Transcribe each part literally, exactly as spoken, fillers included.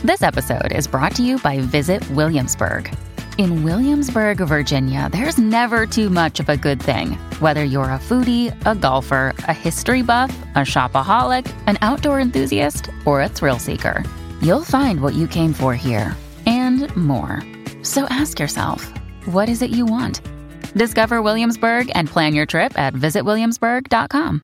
This episode is brought to you by Visit Williamsburg. In Williamsburg, Virginia, there's never too much of a good thing. Whether you're a foodie, a golfer, a history buff, a shopaholic, an outdoor enthusiast, or a thrill seeker, you'll find what you came for here and more. So ask yourself, what is it you want? Discover Williamsburg and plan your trip at visit williamsburg dot com.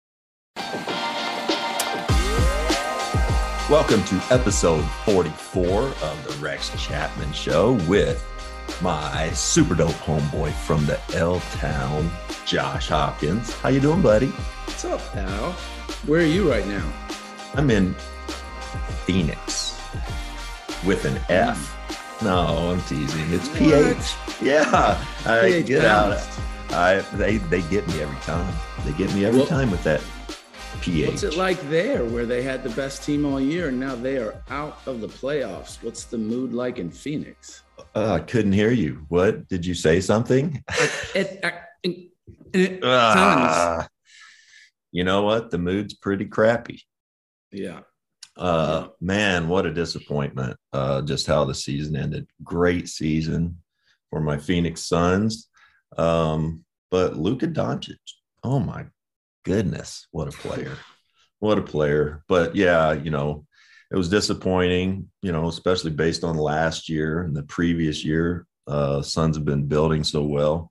Welcome to episode forty-four of the Rex Chapman Show with my super dope homeboy from the L-Town, Josh Hopkins. How you doing, buddy? What's up, pal? Where are you right now? I'm in Phoenix with an F. No, I'm teasing. It's P H. What? Yeah, I P H get balanced. out. I they they get me every time. They get me every Well, time with that P H. What's it like there where they had the best team all year and now they are out of the playoffs? What's the mood like in Phoenix? Uh, I couldn't hear you. What? Did you say something? It, it, it, it, Ah, you know what? The mood's pretty crappy. yeah. Uh, Yeah. Man, what a disappointment. Uh, just how the season ended. Great season for my Phoenix Suns. Um, but Luka Doncic, oh my goodness, what a player. What a player. But yeah, you know, it was disappointing, you know, especially based on last year and the previous year. Uh, Suns have been building so well.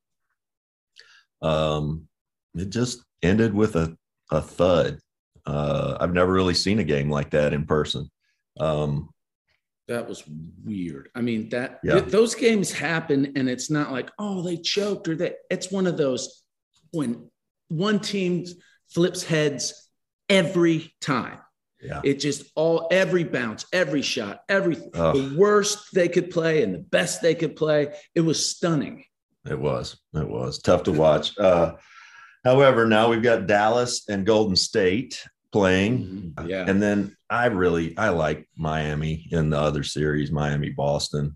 Um, it just ended with a, a thud. Uh, I've never really seen a game like that in person. Um, That was weird. I mean, that Yeah. th- those games happen and it's not like, oh, they choked or that. It's one of those when one team flips heads every time. yeah. It just all every bounce, every shot, everything. Oh. The worst they could play and the best they could play. It was stunning. It was. It was tough to watch. Uh, however, now we've got Dallas and Golden State playing. Mhm. Yeah. And then I really, I like Miami in the other series, Miami, Boston.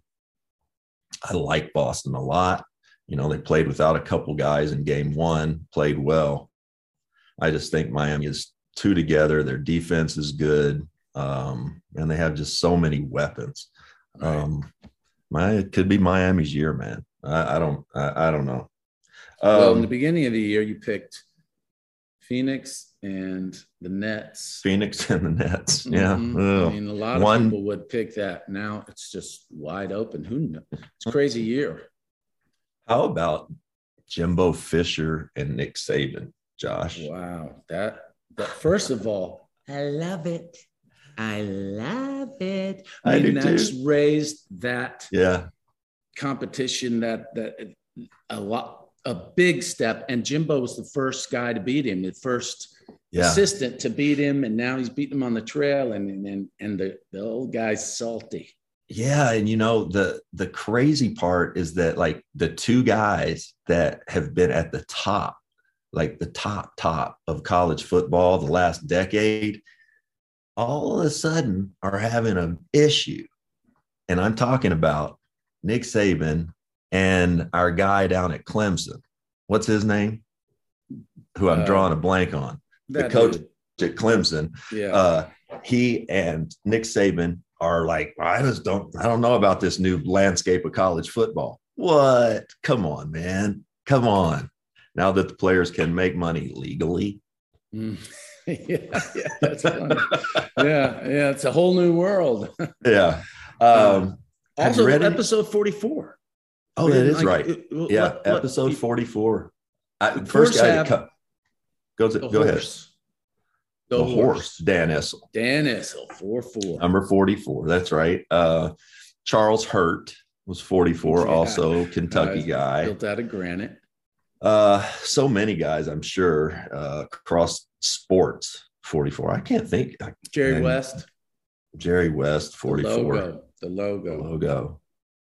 I like Boston a lot. You know, they played without a couple guys in game one, played well. I just think Miami is two together. Their defense is good. Um, and they have just so many weapons. Right. Um, my, it could be Miami's year, man. I, I don't, I, I don't know. Well, in Um, the beginning of the year, you picked Phoenix and the Nets. Phoenix and the Nets. Yeah. Mhm. Ugh. I mean, a lot of One- people would pick that. Now it's just wide open. Who knows? It's a crazy year. How about Jimbo Fisher and Nick Saban, Josh? Wow. That, that first of all, I love it. I love it. I I mean, do that's too. raised that Yeah. competition that that a lot a big step. And Jimbo was the first guy to beat him, the first Yeah. assistant to beat him, and now he's beating him on the trail, and and and the, the old guy's salty. Yeah. And you know, the the crazy part is that like the two guys that have been at the top, like the top, top of college football the last decade, all of a sudden are having an issue. And I'm talking about Nick Saban and our guy down at Clemson. What's his name? Who I'm Uh, drawing a blank on. The That coach dude. at Clemson. Yeah. Uh, he and Nick Saban are like, I just don't, I don't know about this new landscape of college football. What? Come on, man. Come on. Now that the players can make money legally. Mm. yeah, yeah, that's funny. yeah, yeah, it's a whole new world. Yeah. Um, have Also, you read any- episode forty-four. oh, We that didn't, is like, right. it- it- Yeah. what- what- Episode you- forty-four. I, the first first guy to half- cut. Go, to, The go ahead. horse. The, horse. Dan Issel. Dan Issel, four four. Number forty-four. That's right. Uh, Charles Hurt was forty-four, Yeah. also Kentucky Uh, guy. Built out of granite. Uh, so many guys, I'm sure, uh, across sports. forty-four. I can't think. Jerry And West. Jerry West, The forty-four. logo. The The logo. logo.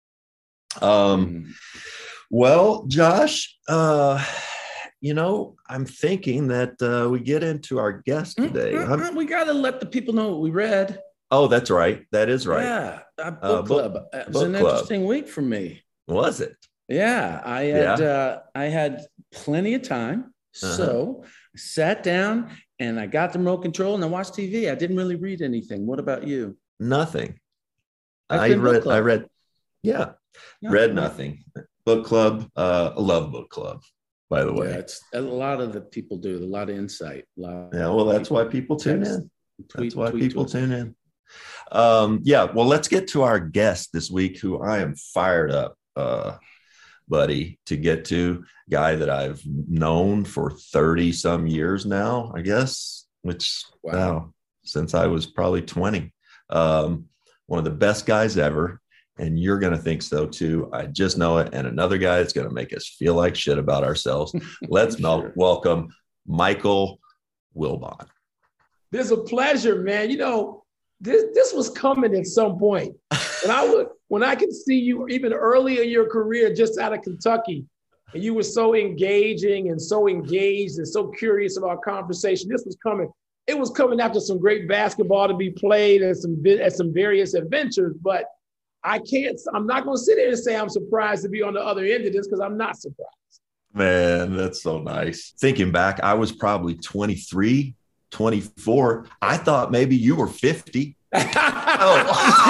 Um, Mm. well, Josh, uh, you know, I'm thinking that uh, we get into our guest today. Mm, mm, I'm- mm, we got to let the people know what we read. oh, that's right. That is right. Yeah. Our book Uh, book- club. It was book an club. interesting week for me. Was it? Yeah. I had, Yeah. uh, I had plenty of time. Uh-huh. So I sat down and I got the remote control and I watched T V. I didn't really read anything. What about you? Nothing. I read, I read, yeah, no, read no. nothing. Book club, uh, I love book club, by the way. Yeah, it's a lot of the people do, a lot of insight. A lot yeah, well, that's people why people tune in. Tweet, that's why people tune in. Um, yeah, well, let's get to our guest this week, who I am fired up, uh, buddy, to get to. Guy that I've known for thirty some years now, I guess, which wow, wow since I was probably twenty. Um, one of the best guys ever. And you're going to think so too. I just know it. And another guy that's going to make us feel like shit about ourselves. Let's sure. welcome Michael Wilbon. It's a pleasure, man. You know, this this was coming at some point. And I would, when I could see you even early in your career, just out of Kentucky, and you were so engaging and so engaged and so curious about conversation, this was coming. It was coming after some great basketball to be played and some at some various adventures, but I can't, I'm not going to sit here and say I'm surprised to be on the other end of this, because I'm not surprised. Man, that's so nice. Thinking back, I was probably twenty-three, twenty-four. I thought maybe you were fifty. oh.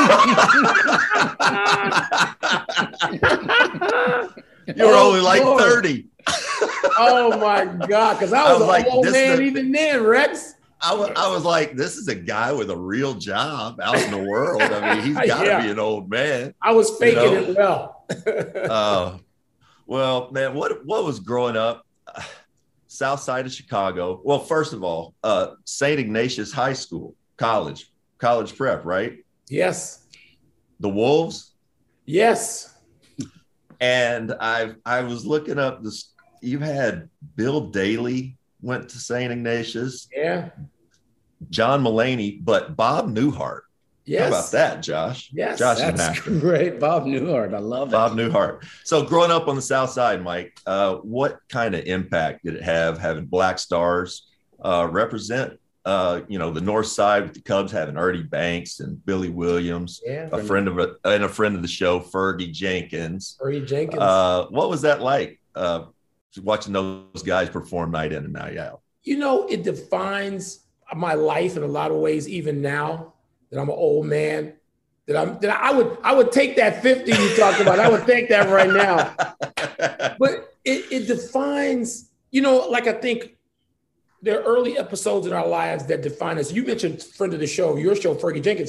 You were oh, only like Lord. thirty. Oh my God. Cause I was, I was an like, old man the, even then, Rex. I was, I was like, this is a guy with a real job out in the world. I mean, he's got to yeah. be an old man. I was faking you know? it well. uh, well, man, what, what was growing up? Uh, South side of Chicago. Well, first of all, uh, Saint Ignatius High School, college, college prep, right? Yes. The Wolves? Yes. And I I was looking up this. You had Bill Daly went to Saint Ignatius. Yeah. John Mulaney, but Bob Newhart. Yes. How about that, Josh? Yes. Josh that's great. Bob Newhart. I love Bob it. Bob Newhart. So growing up on the South Side, Mike, uh, what kind of impact did it have having Black Stars uh, represent, uh, you know, the North Side with the Cubs having Ernie Banks and Billy Williams, yeah, a friend of a, and a friend of the show, Fergie Jenkins. Fergie Jenkins. Uh, what was that like, uh, watching those guys perform night in and night out? You know, it defines my life in a lot of ways, even now that I'm an old man. That I'm that I would I would take that fifty you talked about. I would take that right now. But it, it defines, you know, like I think there are early episodes in our lives that define us. You mentioned friend of the show, your show, Fergie Jenkins.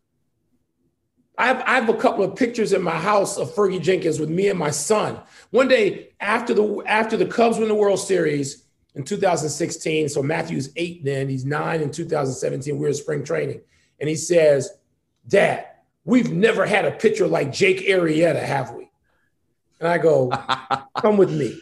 I have, I have a couple of pictures in my house of Fergie Jenkins with me and my son. One day after the after the Cubs win the World Series in two thousand sixteen, so Matthew's eight then, he's nine in two thousand seventeen, we're in spring training. And he says, Dad, we've never had a pitcher like Jake Arrieta, have we? And I go, come with me.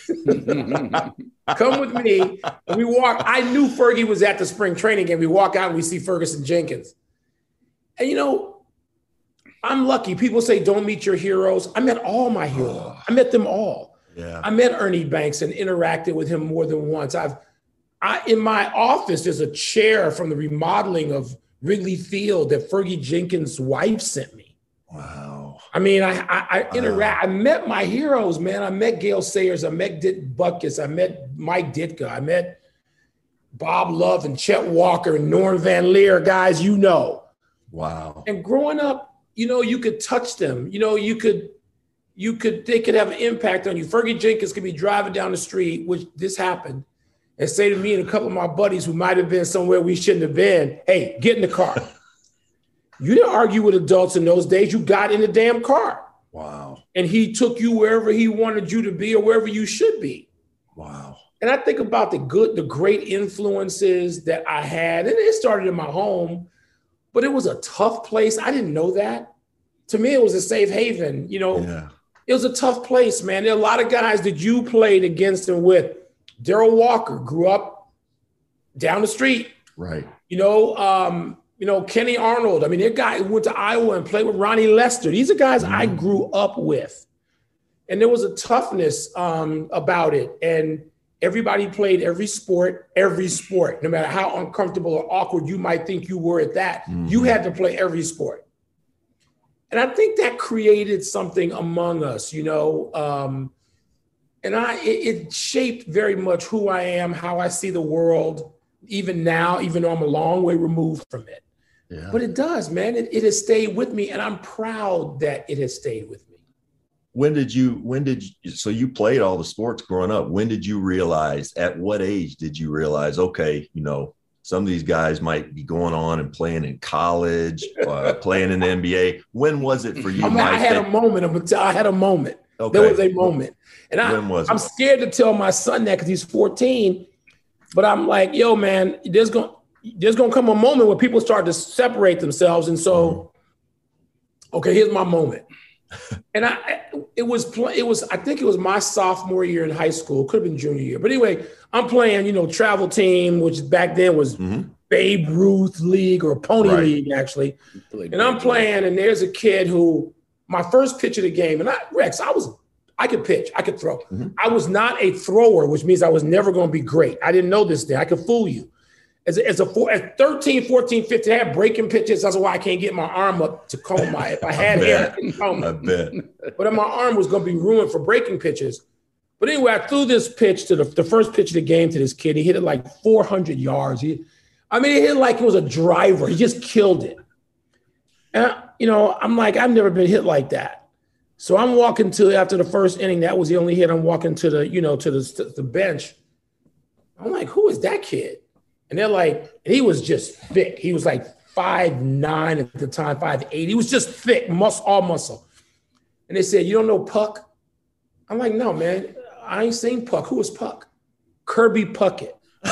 Come with me. And we walk. I knew Fergie was at the spring training game. We walk out and we see Ferguson Jenkins. And, you know, I'm lucky. People say don't meet your heroes. I met all my heroes. I met them all. Yeah. I met Ernie Banks and interacted with him more than once. I've, I in my office, there's a chair from the remodeling of Wrigley Field that Fergie Jenkins' wife sent me. Wow. I mean, I I, I wow. interact. I met my heroes, man. I met Gale Sayers. I met Dick Butkus. I met Mike Ditka. I met Bob Love and Chet Walker and Norm Van Leer, guys you know. Wow. And growing up, you know, you could touch them. You know, you could, you could, they could have an impact on you. Fergie Jenkins could be driving down the street, which this happened, and say to me and a couple of my buddies who might have been somewhere we shouldn't have been, hey, get in the car. You didn't argue with adults in those days. You got in the damn car. Wow. And he took you wherever he wanted you to be or wherever you should be. Wow. And I think about the good, the great influences that I had. And it started in my home, but it was a tough place. I didn't know that. To me, it was a safe haven. You know, yeah. It was a tough place, man. There are a lot of guys that you played against and with. Darrell Walker grew up down the street. Right. You know, um, you know, Kenny Arnold. I mean, they're guys who went to Iowa and played with Ronnie Lester. These are guys mm. I grew up with. And there was a toughness um, about it. And everybody played every sport, every sport, no matter how uncomfortable or awkward you might think you were at that. Mm. You had to play every sport. And I think that created something among us, you know. Um, and I it, it shaped very much who I am, how I see the world, even now, even though I'm a long way removed from it. Yeah. But it does, man. It, it has stayed with me, and I'm proud that it has stayed with me. When did you, when did you, so you played all the sports growing up. When did you realize, at what age did you realize, okay, you know, some of these guys might be going on and playing in college, uh, playing in the N B A. When was it for you, I, mean, Mike? I had that, a moment. Of, I had a moment. Okay. There was a moment. And I, when was I'm it? scared to tell my son that because he's fourteen. But I'm like, yo, man, there's going there's gonna come a moment where people start to separate themselves. And so, okay, here's my moment. And I, it was, it was, I think it was my sophomore year in high school. Could have been junior year. But anyway, I'm playing, you know, travel team, which back then was mm-hmm. Babe Ruth League or Pony right. League, actually. And I'm playing, and there's a kid who, my first pitch of the game, and I, Rex, I was, I could pitch, I could throw. Mm-hmm. I was not a thrower, which means I was never going to be great. I didn't know this thing. I could fool you. As a, as a four, at thirteen, fourteen, fifteen, I had breaking pitches. That's why I can't get my arm up to comb my, if I had I hair, I couldn't comb I bet. But my arm was going to be ruined for breaking pitches. But anyway, I threw this pitch to the, the first pitch of the game to this kid. He hit it like four hundred yards. He, I mean, he hit it like it was a driver. He just killed it. And, I, you know, I'm like, I've never been hit like that. So I'm walking to, after the first inning, that was the only hit. I'm walking to the, you know, to the, the bench. I'm like, who is that kid? And they're like, and he was just thick. He was like five nine at the time, five eight. He was just thick, muscle, all muscle. And they said, you don't know Puck? I'm like, no, man, I ain't seen Puck. Who was Puck? Kirby Puckett.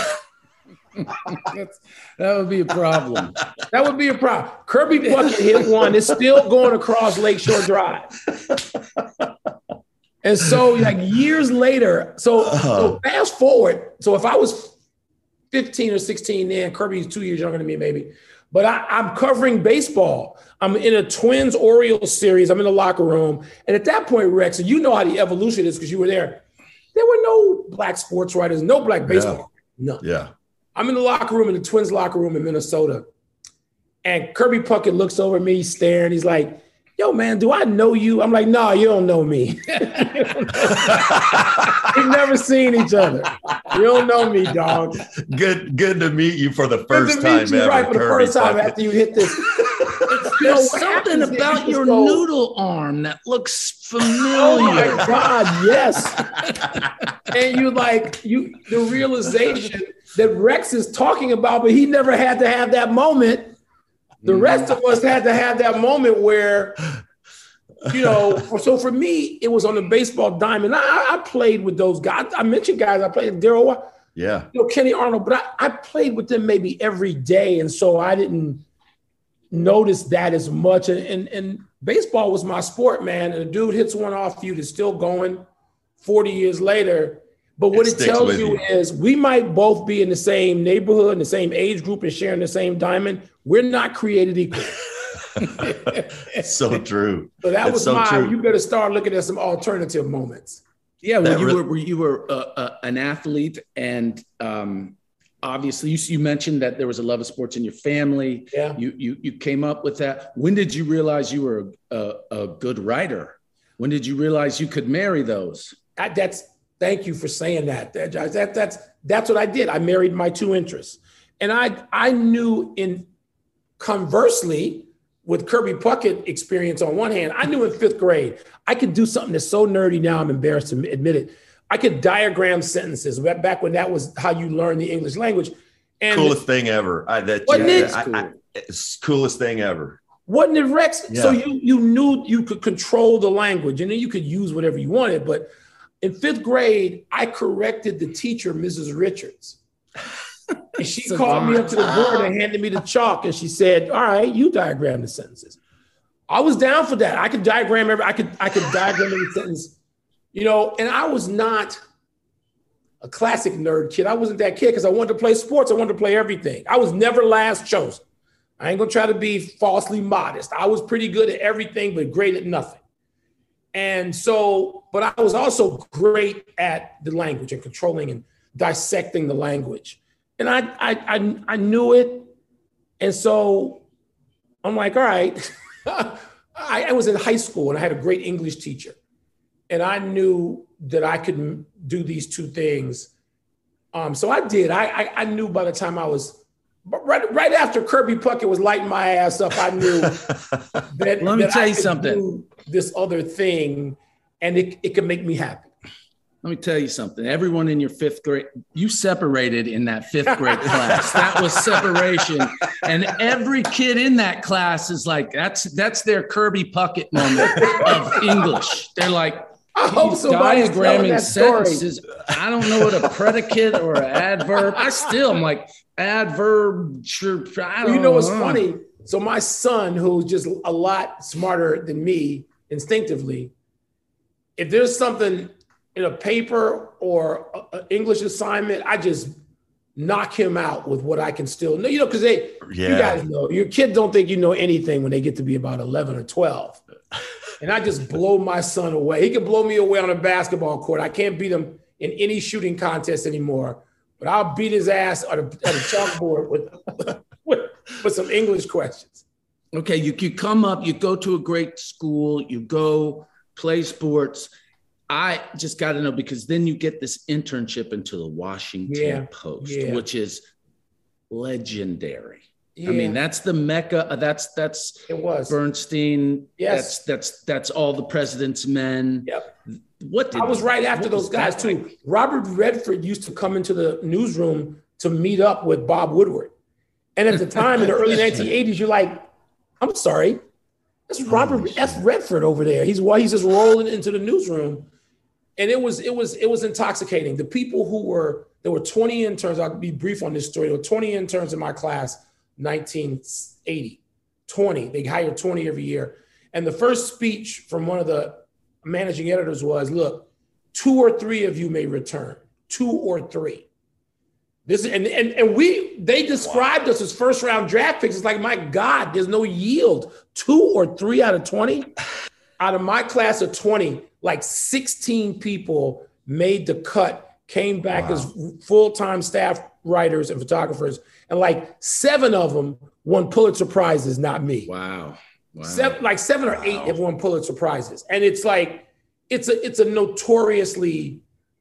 That would be a problem. That would be a problem. Kirby Puckett hit one. It's still going across Lakeshore Drive. And so like years later, so, uh-huh. so fast forward. So if I was fifteen or sixteen then, Kirby's two years younger than me, maybe. But I, I'm covering baseball. I'm in a Twins Orioles series. I'm in the locker room. And at that point, Rex, and you know how the evolution is because you were there, there were no black sports writers, no black baseball. Yeah. None. Yeah. I'm in the locker room, in the Twins locker room in Minnesota. And Kirby Puckett looks over at me, staring. He's like, yo, man, do I know you? I'm like, no, you don't know me. We've never seen each other. You don't know me, dog. Good good to meet you for the first good to time meet you, ever. Right, for the Kirby first time Puckett. after you hit this. You There's know, something about your go, noodle arm that looks familiar. Oh my God, yes. And you like, you the realization that Rex is talking about, but he never had to have that moment. The rest of us had to have that moment where, you know, so for me, it was on the baseball diamond. I, I played with those guys. I mentioned guys. I played with Daryl, yeah, you know, Kenny Arnold, but I, I played with them maybe every day. And so I didn't notice that as much. And, and, and baseball was my sport, man. And a dude hits one off you that's still going forty years later. But what it, it tells you, you is we might both be in the same neighborhood, in the same age group, and sharing the same diamond. We're not created equal. So true. So that it's was so my, true. You better start looking at some alternative moments. Yeah, when you, re- were, you were uh, uh, an athlete, and um, obviously you, you mentioned that there was a love of sports in your family. Yeah. You, you, you came up with that. When did you realize you were a, a good writer? When did you realize you could marry those? I, that's, Thank you for saying that. That, that. That's that's what I did. I married my two interests. And I I knew in conversely with Kirby Puckett experience on one hand, I knew in fifth grade, I could do something that's so nerdy now I'm embarrassed to admit it. I could diagram sentences back when that was how you learn the English language. And coolest thing ever. I, that, wasn't yeah, it? I, I, it's coolest thing ever. Wasn't it, Rex? Yeah. So you you knew you could control the language and then you could use whatever you wanted, but in fifth grade, I corrected the teacher, Missus Richards. And she called me up to the board and handed me the chalk. And she said, all right, you diagram the sentences. I was down for that. I could diagram every, I could, I could diagram every sentence, you know, and I was not a classic nerd kid. I wasn't that kid because I wanted to play sports. I wanted to play everything. I was never last chosen. I ain't gonna try to be falsely modest. I was pretty good at everything, but great at nothing. And so, but I was also great at the language and controlling and dissecting the language. And I, I, I, I knew it. And so I'm like, all right, I, I was in high school and I had a great English teacher. And I knew that I could do these two things. Um, so I did. I, I, I knew by the time I was but right, right after Kirby Puckett was lighting my ass up, I knew that, Let me that tell I you could something. do this other thing, and it, it could make me happy. Let me tell you something. Everyone in your fifth grade, you separated in that fifth grade class. That was separation. And every kid in that class is like, that's that's their Kirby Puckett moment of English. They're like, I hope he's somebody's telling diagramming that story. sentences. I don't know what a predicate or an adverb. I still am like, adverb, sure. I don't You know what's know. funny? So my son, who's just a lot smarter than me instinctively, if there's something in a paper or an English assignment, I just knock him out with what I can still know. You know, because they, Yeah. you guys know, your kids don't think you know anything when they get to be about eleven or twelve. And I just blow my son away. He can blow me away on a basketball court. I can't beat him in any shooting contest anymore, but I'll beat his ass at a, at a chalkboard with, with, with some English questions. Okay, you, you come up, you go to a great school, you go play sports. I just got to know, because then you get this internship into the Washington Yeah, Post, yeah. which is legendary. Yeah, I mean, that's the mecca. That's that's it was. Bernstein. Yes. That's that's that's all the president's men. Yep. What did I was right after what those was guys that too. like? Robert Redford used to come into the newsroom to meet up with Bob Woodward. And at the time in the early nineteen eighties, you're like, I'm sorry, that's Robert F. Redford over there. He's why he's just rolling into the newsroom. And it was it was it was intoxicating. The people who were there were twenty interns. I'll be brief on this story. There were twenty interns in my class, nineteen eighty. twenty. They hired twenty every year. And the first speech from one of the managing editors was, look, two or three of you may return. Two or three. This and and, and we they described wow. us as first round draft picks. It's like, my God, there's no yield. Two or three out of twenty. Out of my class of twenty, like sixteen people made the cut, came back wow. as full-time staff writers and photographers, and like seven of them won Pulitzer Prizes, not me. Wow. Wow. Seven, like seven or wow. eight have won Pulitzer Prizes. And it's like, it's a it's a notoriously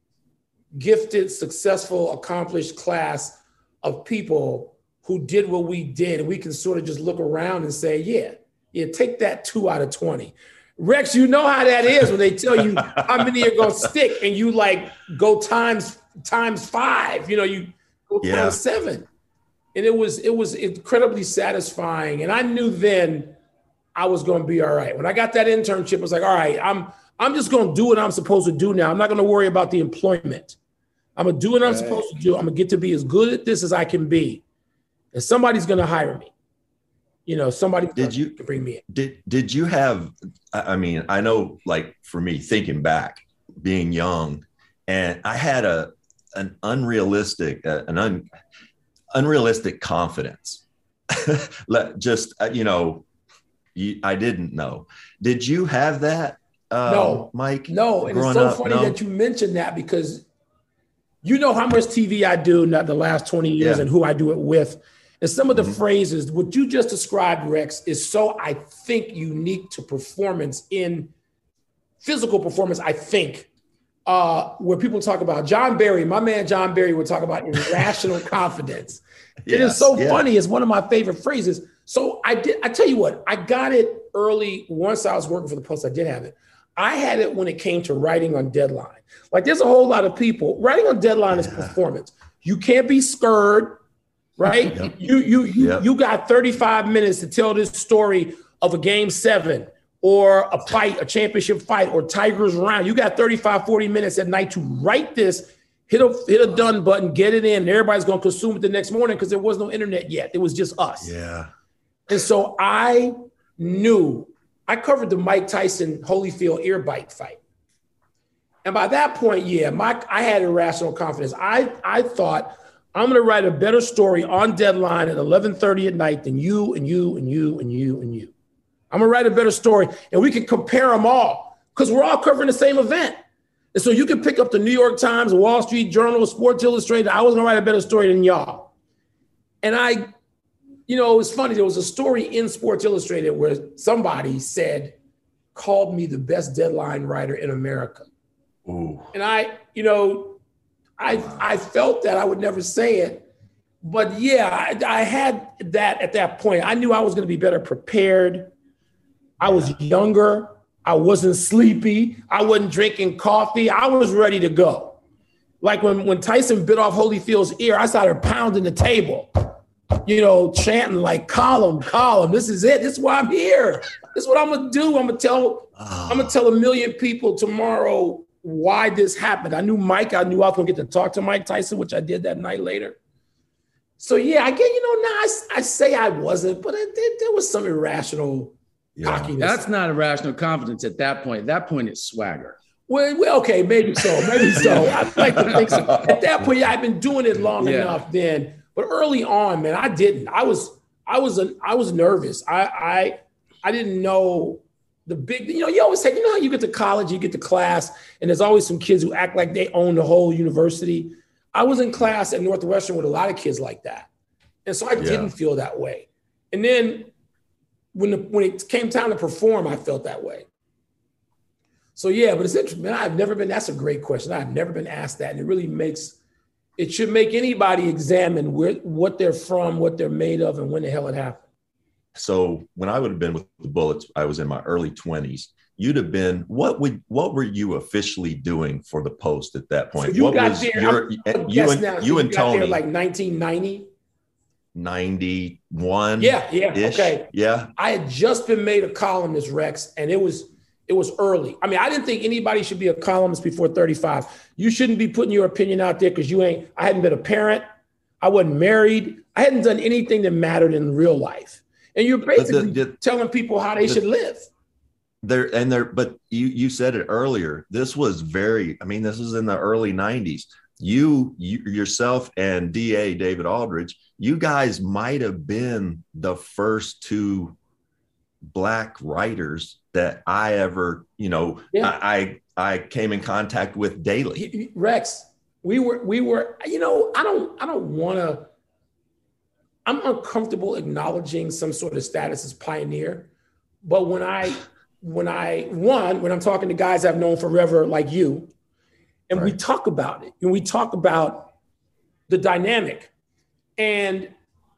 gifted, successful, accomplished class of people who did what we did. And we can sort of just look around and say, yeah, yeah, take that two out of twenty. Rex, you know how that is when they tell you how many are going to stick and you like go times times five, you know, you go yeah. times seven. And it was it was incredibly satisfying. And I knew then I was going to be all right. When I got that internship, I was like, all right, I'm I'm just going to do what I'm supposed to do now. I'm not going to worry about the employment. I'm going to do what I'm right. supposed to do. I'm going to get to be as good at this as I can be. And somebody's going to hire me. You know, somebody did you can bring me in. Did did you have, I mean, I know, like for me, thinking back, being young, and I had a an unrealistic, uh, an un, unrealistic confidence. Just, uh, you know, you, I didn't know. Did you have that, uh, no, Mike? No, and it's so up? funny no? that you mentioned that, because you know how much T V I do not the last twenty years yeah. and who I do it with. And some of the mm-hmm. phrases, what you just described, Rex, is so, I think, unique to performance in physical performance, I think, uh, where people talk about John Barry, my man John Barry would talk about irrational confidence. Yes, it is so yeah. funny. It's one of my favorite phrases. So I did, I tell you what, I got it early. Once I was working for the Post, I did have it. I had it when it came to writing on deadline. Like, there's a whole lot of people, writing on deadline yeah. is performance. You can't be scared. Right? Yep. You you you yep. you got thirty-five minutes to tell this story of a game seven or a fight, a championship fight, or Tigers round. You got thirty-five, forty minutes at night to write this, hit a hit a done button, get it in, and everybody's gonna consume it the next morning because there was no internet yet. It was just us. Yeah. And so I knew I covered the Mike Tyson Holyfield ear bite fight. And by that point, yeah, my I had irrational confidence. I I thought, I'm going to write a better story on deadline at eleven thirty at night than you and you and you and you and you. I'm going to write a better story, and we can compare them all because we're all covering the same event. And so you can pick up the New York Times, Wall Street Journal, Sports Illustrated. I was going to write a better story than y'all. And I, you know, it was funny. There was a story in Sports Illustrated where somebody said, called me the best deadline writer in America. Ooh. And I, you know, I I felt that I would never say it, but yeah, I, I had that at that point. I knew I was going to be better prepared. I was younger. I wasn't sleepy. I wasn't drinking coffee. I was ready to go. Like when, when Tyson bit off Holyfield's ear, I started pounding the table, you know, chanting like, column, column. This is it. This is why I'm here. This is what I'm going to do. I'm going to tell, oh. I'm going to tell a million people tomorrow why this happened. I knew Mike. I knew I was going to get to talk to Mike Tyson, which I did that night later. So yeah, I get, you know, now I, I say I wasn't, but I did, there was some irrational yeah. cockiness. That's not irrational confidence at that point. At that point, it's swagger. Well, well, okay, maybe so, maybe so. I like to think so. At that point, yeah, I've been doing it long yeah. enough then. But early on, man, I didn't. I was, I was, a, I was nervous. I, I, I didn't know the big. You know, you always say, you know, how you get to college, you get to class, and there's always some kids who act like they own the whole university. I was in class at Northwestern with a lot of kids like that, and so I yeah. didn't feel that way. And then when the, when it came time to perform, I felt that way. So yeah, but it's interesting, man. I've never been. That's a great question. I've never been asked that, and it really makes. It should make anybody examine where, what they're from, what they're made of, and when the hell it happened. So when I would have been with the Bullets, I was in my early twenties. You'd have been, what would, what were you officially doing for the Post at that point? So you what got was there, your, I'm, you and, now, so you and got Tony. There like nineteen ninety? ninety-one. Yeah, yeah, okay. Yeah. I had just been made a columnist, Rex, and it was, it was early. I mean, I didn't think anybody should be a columnist before thirty-five. You shouldn't be putting your opinion out there because you ain't, I hadn't been a parent. I wasn't married. I hadn't done anything that mattered in real life. And you're basically the, the, telling people how they the, should live. There and there, but you you said it earlier. This was very, I mean, this was in the early nineties. You, you yourself and D A David Aldridge, you guys might have been the first two Black writers that I ever, you know, yeah. I, I I came in contact with daily. Rex, we were we were, you know, I don't I don't want to. I'm uncomfortable acknowledging some sort of status as pioneer, but when I when I one when I'm talking to guys I've known forever like you, and right. we talk about it, and we talk about the dynamic, and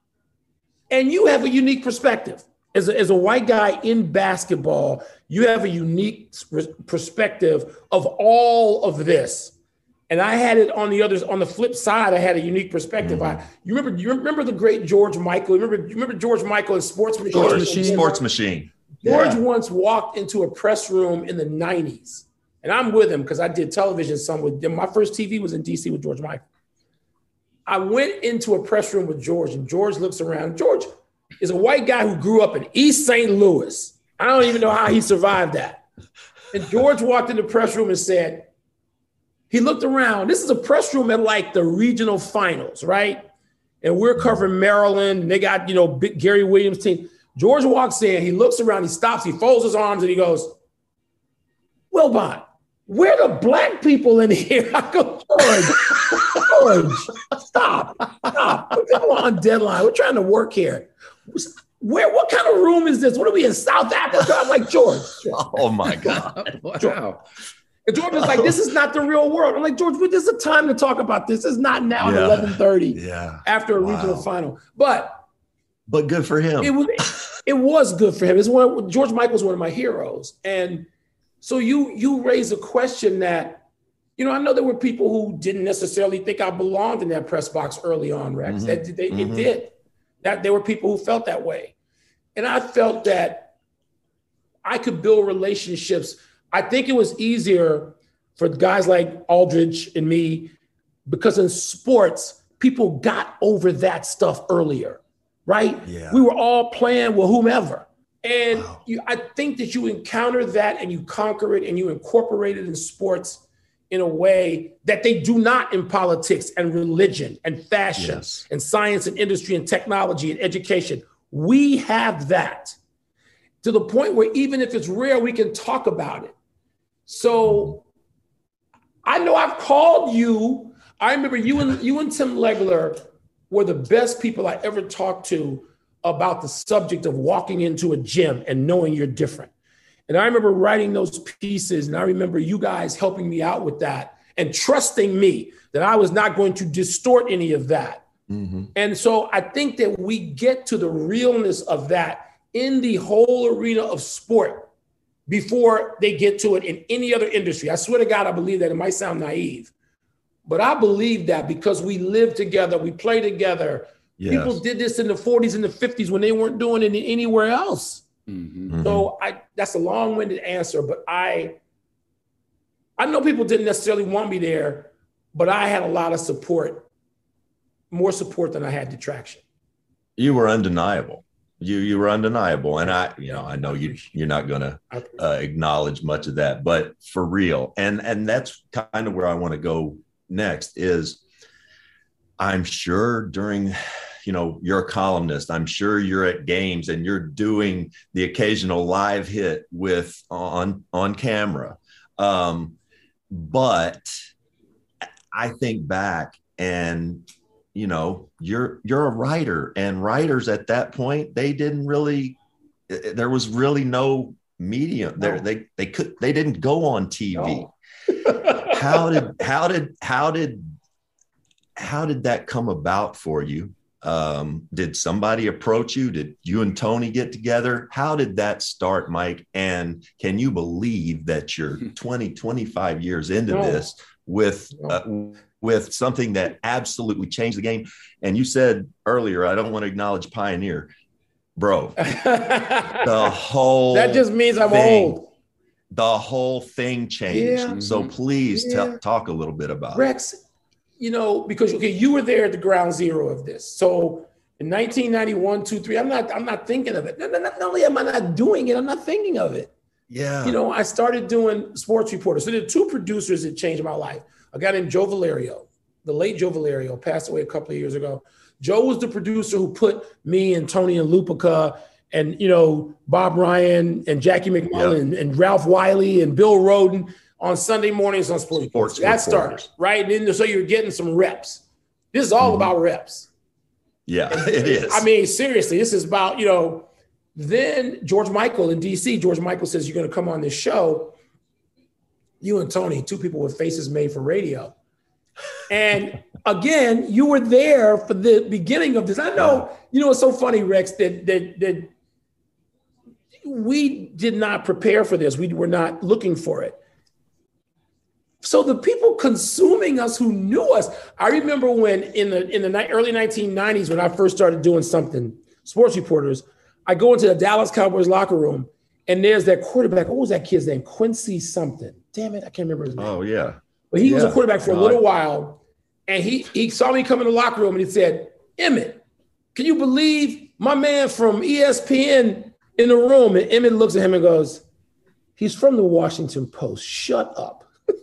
and you have a unique perspective. As a, as a white guy in basketball, you have a unique perspective of all of this. And I had it on the others, on the flip side, I had a unique perspective. Mm-hmm. I, you remember, you remember the great George Michael? You remember, you remember George Michael and Sports Machine? Sports Machine. Sports Machine. George yeah. once walked into a press room in the nineties. And I'm with him because I did television some with him. My first T V was in D C with George Michael. I went into a press room with George, and George looks around. George is a white guy who grew up in East Saint Louis. I don't even know how he survived that. And George walked in the press room and said, he looked around. This is a press room at like the regional finals, right? And we're covering Maryland, and they got, you know, big Gary Williams team. George walks in, he looks around, he stops, he folds his arms, and he goes, Wilbon, where are the Black people in here? I go, George, George, stop, stop. We're on deadline. We're trying to work here. Where? What kind of room is this? What are we in South Africa? I'm like, George. George. Oh my God. Wow. George. And George was like, this is not the real world. I'm like, George, this is a time to talk about this. This is not now yeah. at eleven thirty yeah. after a wow. regional final. But but good for him. It was it was good for him. It's one of, George Michael's one of my heroes. And so you you raise a question that, you know, I know there were people who didn't necessarily think I belonged in that press box early on, Rex. Mm-hmm. That they, mm-hmm. It did. That there were people who felt that way. And I felt that I could build relationships. I think it was easier for guys like Aldridge and me, because in sports, people got over that stuff earlier, right? Yeah. We were all playing with whomever. And wow. you, I think that you encounter that and you conquer it and you incorporate it in sports in a way that they do not in politics and religion and fashion yes. and science and industry and technology and education. We have that to the point where even if it's rare, we can talk about it. So I know I've called you. I remember you and you and Tim Legler were the best people I ever talked to about the subject of walking into a gym and knowing you're different. And I remember writing those pieces, and I remember you guys helping me out with that and trusting me that I was not going to distort any of that Mm-hmm. And so I think that we get to the realness of that in the whole arena of sport before they get to it in any other industry. I swear to God, I believe that. It might sound naive, but I believe that because we live together, we play together. Yes. People did this in the forties and the fifties when they weren't doing it anywhere else. Mm-hmm. So I, that's a long-winded answer, but I, I know people didn't necessarily want me there, but I had a lot of support, more support than I had detraction. You were undeniable. You you were undeniable, and I, you know, I know you you're not going to uh, acknowledge much of that, but for real, and and that's kind of where I want to go next. Is I'm sure during, you know, you're a columnist. I'm sure you're at games and you're doing the occasional live hit with on on camera, um, but I think back and. You know, you're you're a writer, and writers at that point, they didn't really, there was really no medium there. No. They they could they didn't go on T V. No. how did how did how did how did that come about for you? Um, did somebody approach you? Did you and Tony get together? How did that start, Mike? And can you believe that you're twenty, twenty-five years into no. this with no. uh, with something that absolutely changed the game? And you said earlier, I don't want to acknowledge Pioneer, bro. The whole that just means I'm thing, old. The whole thing changed. Yeah. So please yeah. t- talk a little bit about Rex, it. You know, because okay, you were there at the ground zero of this. So in nineteen ninety-one, two, three, I'm not, I'm not thinking of it. Not, not, not only am I not doing it, I'm not thinking of it. Yeah. You know, I started doing sports reporters. So there are two producers that changed my life. A guy named Joe Valerio, the late Joe Valerio, passed away a couple of years ago. Joe was the producer who put me and Tony and Lupica and, you know, Bob Ryan and Jackie McMullen yep. and Ralph Wiley and Bill Roden on Sunday mornings on Sports. sports that started, right? And then so you're getting some reps. This is all mm-hmm. about reps. Yeah, and, it is. I mean, seriously, this is about, you know, then George Michael in D C, George Michael says, you're going to come on this show. You and Tony, two people with faces made for radio. And again, you were there for the beginning of this. I know, you know, it's so funny, Rex, that that that we did not prepare for this. We were not looking for it. So the people consuming us who knew us, I remember when in the in the early nineteen nineties, when I first started doing something, sports reporters, I go into the Dallas Cowboys locker room and there's that quarterback. What was that kid's name? Quincy something. Damn it, I can't remember his name. Oh, yeah. But he yeah. was a quarterback for a little while. And he he saw me come in the locker room and he said, Emmett, can you believe my man from E S P N in the room? And Emmett looks at him and goes, he's from the Washington Post. Shut up.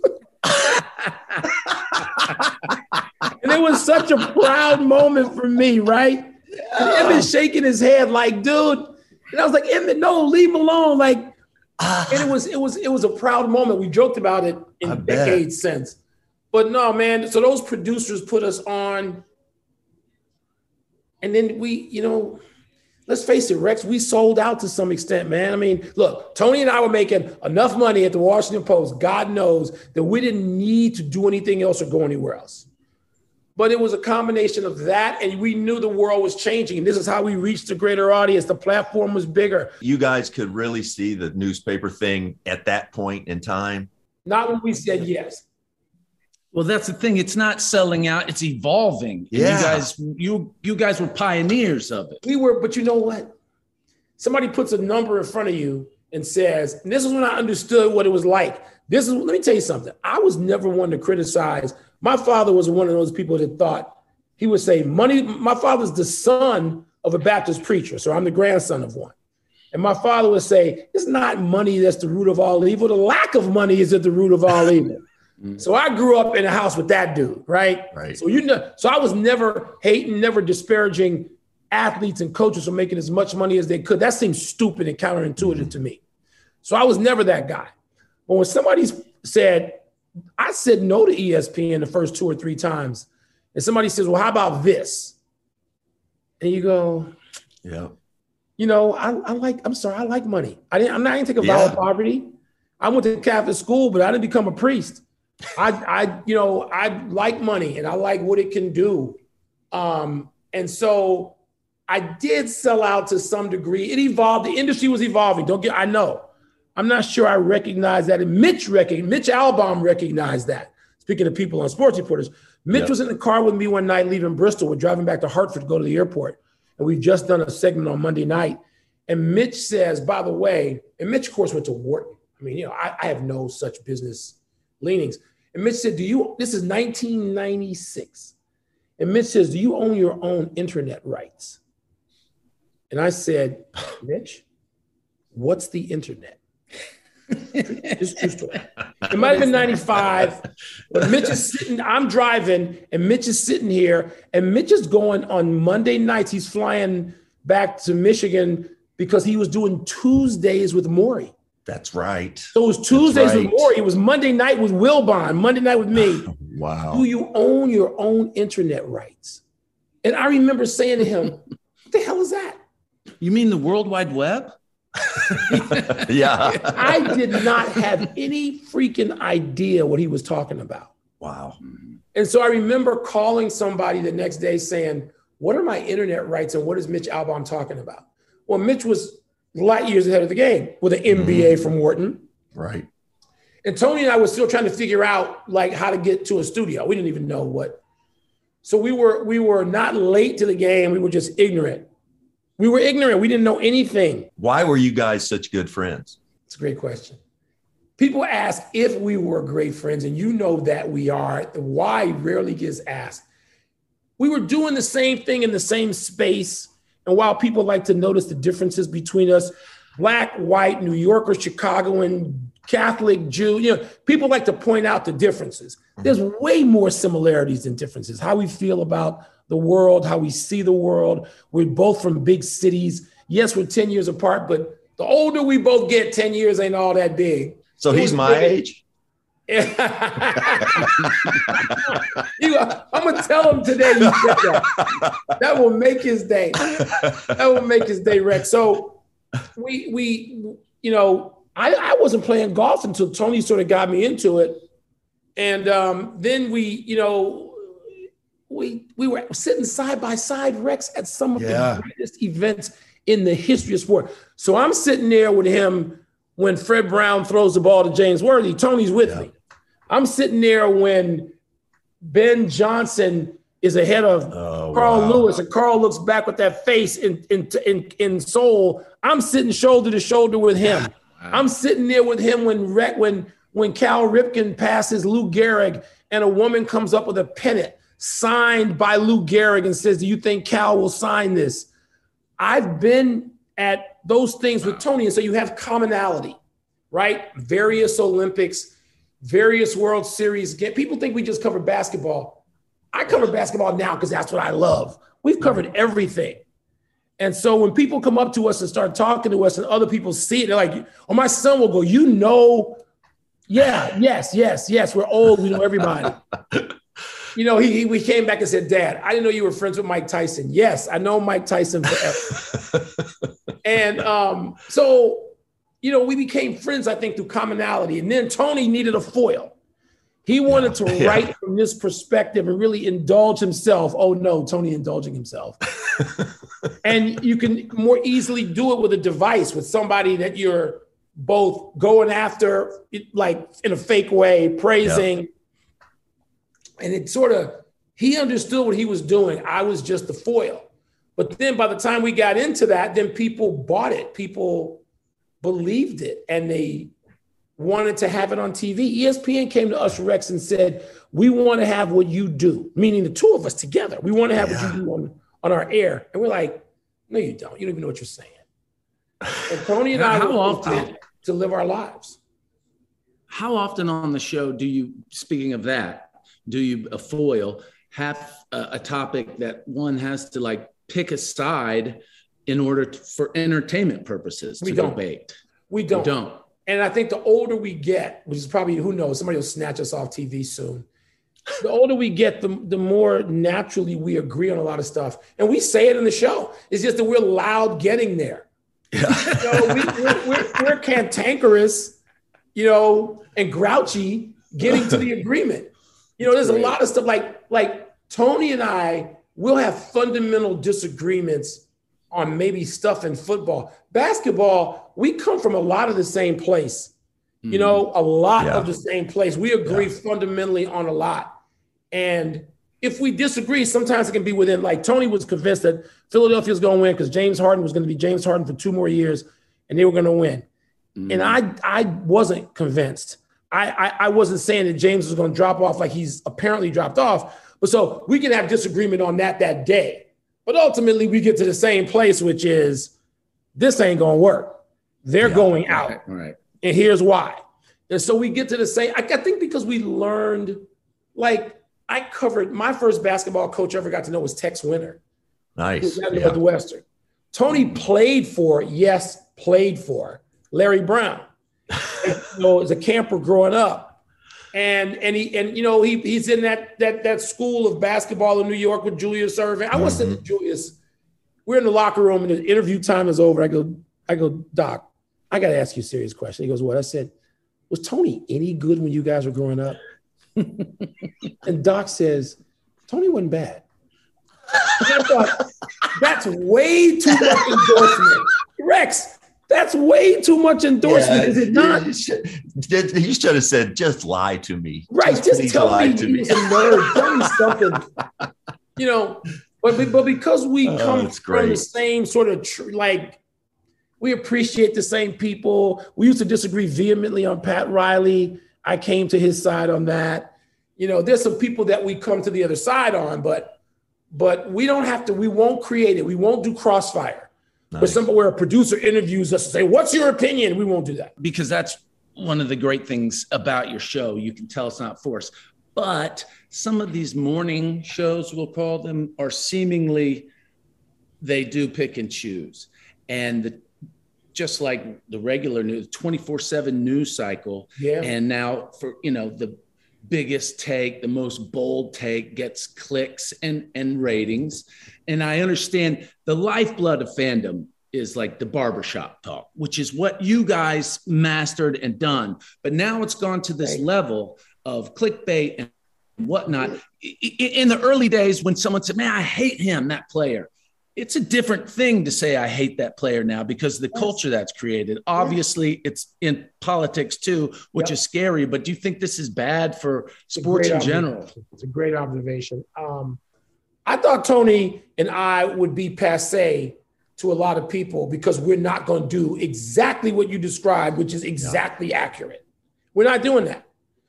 And it was such a proud moment for me, right? And Emmett shaking his head like, dude. And I was like, Emmett, no, leave him alone. Like, and it was it was it was a proud moment. We joked about it in I decades bet. since. But no, man, so those producers put us on. And then we, you know, let's face it, Rex, we sold out to some extent, man. I mean, look, Tony and I were making enough money at the Washington Post, God knows, that we didn't need to do anything else or go anywhere else. But it was a combination of that, and we knew the world was changing. And this is how we reached a greater audience. The platform was bigger. You guys could really see the newspaper thing at that point in time? Not when we said yes. Well, that's the thing. It's not selling out. It's evolving. And yeah. You guys, you you guys were pioneers of it. We were, but you know what? Somebody puts a number in front of you and says, and this is when I understood what it was like. This is, let me tell you something. I was never one to criticize. My father was one of those people that thought, he would say, money, my father's the son of a Baptist preacher, so I'm the grandson of one. And my father would say, it's not money that's the root of all evil. The lack of money is at the root of all evil. Mm-hmm. So I grew up in a house with that dude, right? Right. So you know, so I was never hating, never disparaging athletes and coaches for making as much money as they could. That seems stupid and counterintuitive mm-hmm. to me. So I was never that guy. But when somebody said, I said no to E S P N the first two or three times, and somebody says, well, how about this? And you go, yeah. You know, I, I like, I'm sorry, I like money. I didn't, I'm not even take a vow yeah. of poverty. I went to Catholic school, but I didn't become a priest. I, I, you know, I like money and I like what it can do. Um, and so I did sell out to some degree. It evolved. The industry was evolving. Don't get, I know. I'm not sure I recognize that. And Mitch recognized, Mitch Albom recognized that. Speaking of people on Sports Reporters, Mitch yep. was in the car with me one night leaving Bristol. We're driving back to Hartford to go to the airport. And we've just done a segment on Monday night. And Mitch says, by the way, and Mitch, of course, went to Wharton. I mean, you know, I, I have no such business leanings. And Mitch said, do you, this is nineteen ninety-six. And Mitch says, do you own your own internet rights? And I said, Mitch, what's the internet? It's true story. It might have been ninety-five, but Mitch is sitting, I'm driving, and Mitch is sitting here, and Mitch is going on Monday nights. He's flying back to Michigan because he was doing Tuesdays with Maury. That's right. So it was Tuesdays right. with Maury. It was Monday night with Wilbon, Monday night with me. Wow. Do you own your own internet rights? And I remember saying to him, what the hell is that? You mean the World Wide Web? Yeah. I did not have any freaking idea what he was talking about. Wow. And so I remember calling somebody the next day saying, what are my internet rights and what is Mitch Albom talking about? Well, Mitch was light years ahead of the game with an M B A mm-hmm. from Wharton. Right. And Tony and I were still trying to figure out like how to get to a studio. We didn't even know what. So we were we were not late to the game. We were just ignorant. We were ignorant. We didn't know anything. Why were you guys such good friends? It's a great question. People ask if we were great friends, and you know that we are. The why rarely gets asked. We were doing the same thing in the same space. And while people like to notice the differences between us, Black, white, New Yorker, Chicagoan, Catholic, Jew, you know, people like to point out the differences. There's way more similarities than differences. How we feel about the world, how we see the world. We're both from big cities. Yes, we're ten years apart, but the older we both get, ten years ain't all that big. So it he's my big. age? you, I'm gonna tell him today you said that. That will make his day. That will make his day, Rex. So we we you know I, I wasn't playing golf until Tony sort of got me into it, and um, then we you know we we were sitting side by side, Rex, at some of yeah. the greatest events in the history of sport. So I'm sitting there with him when Fred Brown throws the ball to James Worthy. Tony's with yeah. me. I'm sitting there when Ben Johnson is ahead of oh, Carl wow. Lewis, and Carl looks back with that face in, in, in, in Seoul. I'm sitting shoulder to shoulder with him. Wow. I'm sitting there with him when, when, when Cal Ripken passes Lou Gehrig and a woman comes up with a pennant signed by Lou Gehrig and says, do you think Cal will sign this? I've been at those things with Tony. And so you have commonality, right? Various Olympics, various World Series. People think we just cover basketball. I cover basketball now because that's what I love. We've covered everything. And so when people come up to us and start talking to us and other people see it, they're like, oh, my son will go, you know, yeah, yes, yes, yes, we're old. We know everybody. You know, he, he we came back and said, Dad, I didn't know you were friends with Mike Tyson. Yes, I know Mike Tyson forever. And um, so, you know, we became friends, I think, through commonality. And then Tony needed a foil. He wanted yeah, to yeah. write from this perspective and really indulge himself. Oh, no, Tony indulging himself. And you can more easily do it with a device, with somebody that you're both going after, like in a fake way, praising. Yeah. And it sort of, he understood what he was doing. I was just the foil. But then by the time we got into that, then people bought it. People believed it, and they wanted to have it on T V. E S P N came to us, Rex, and said, we want to have what you do, meaning the two of us together. We want to have yeah. what you do on, on our air. And we're like, no, you don't. You don't even know what you're saying. And Tony and I were often to live our lives. How often on the show do you, speaking of that, do you, a foil, have a, a topic that one has to like pick a side in order to, for entertainment purposes to we don't. debate? We don't. We don't. And I think the older we get, which is probably, who knows, somebody will snatch us off T V soon. The older we get, the, the more naturally we agree on a lot of stuff. And we say it in the show. It's just that we're loud getting there. Yeah. You know, we, we're, we're, we're cantankerous, you know, and grouchy getting to the agreement. You know, there's a lot of stuff like, like Tony and I we'll have fundamental disagreements on maybe stuff in football. Basketball, we come from a lot of the same place. Mm-hmm. You know, a lot yeah. of the same place. We agree yeah. fundamentally on a lot. And if we disagree, sometimes it can be within, like Tony was convinced that Philadelphia was going to win because James Harden was going to be James Harden for two more years and they were going to win. Mm-hmm. And I I wasn't convinced. I, I, I wasn't saying that James was going to drop off like he's apparently dropped off. But so we can have disagreement on that that day. But ultimately we get to the same place, which is this ain't going to work. They're yeah, going out. Right, right. And here's why. And so we get to the same, I, I think because we learned, like, I covered, my first basketball coach I ever got to know was Tex Winter. Nice. Who was at the Western. Tony played for, yes, played for Larry Brown. And, you know, as a camper growing up. And and he and you know, he he's in that that that school of basketball in New York with Julius Erving. I was mm-hmm. to Julius. We're in the locker room and the interview time is over. I go, I go, Doc, I gotta ask you a serious question. He goes, what? I said, was Tony any good when you guys were growing up? And Doc says, Tony wasn't bad. And I thought, that's way too much endorsement. Rex, that's way too much endorsement, yeah, is it not? You should, you should have said, just lie to me. Right, just, just tell me he me. was a nerd. Tell me something. You know, but, but because we oh, come from great. the same sort of, tr- like, we appreciate the same people. We used to disagree vehemently on Pat Riley. I came to his side on that. You know, there's some people that we come to the other side on, but but we don't have to, we won't create it. We won't do crossfire. Nice. Where somebody, where a producer interviews us and say, what's your opinion? We won't do that. Because that's one of the great things about your show. You can tell it's not forced. But some of these morning shows, we'll call them, are seemingly, they do pick and choose. And the just like the regular news, twenty-four seven news cycle. Yeah. And now for, you know, the biggest take, the most bold take gets clicks and, and ratings. And I understand the lifeblood of fandom is like the barbershop talk, which is what you guys mastered and done. But now it's gone to this right. level of clickbait and whatnot. In the early days when someone said, man, I hate him, that player. It's a different thing to say I hate that player now because of the culture that's created. Obviously, it's in politics too, which yep. is scary. But do you think this is bad for sports in general? It's a great observation. Um, I thought Tony and I would be passé to a lot of people because we're not going to do exactly what you described, which is exactly yeah. accurate. We're not doing that.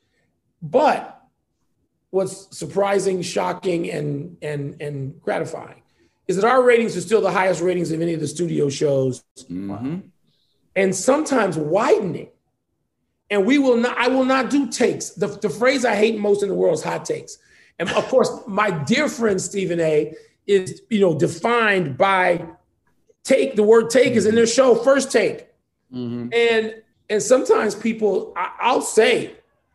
But what's surprising, shocking, and and and gratifying is that our ratings are still the highest ratings of any of the studio shows. Mm-hmm. And sometimes widening. And we will not, I will not do takes. The, the phrase I hate most in the world is hot takes. And of course, my dear friend Stephen A. is, you know, defined by take. The word take mm-hmm. is in their show, First Take. Mm-hmm. And and sometimes people, I, I'll say,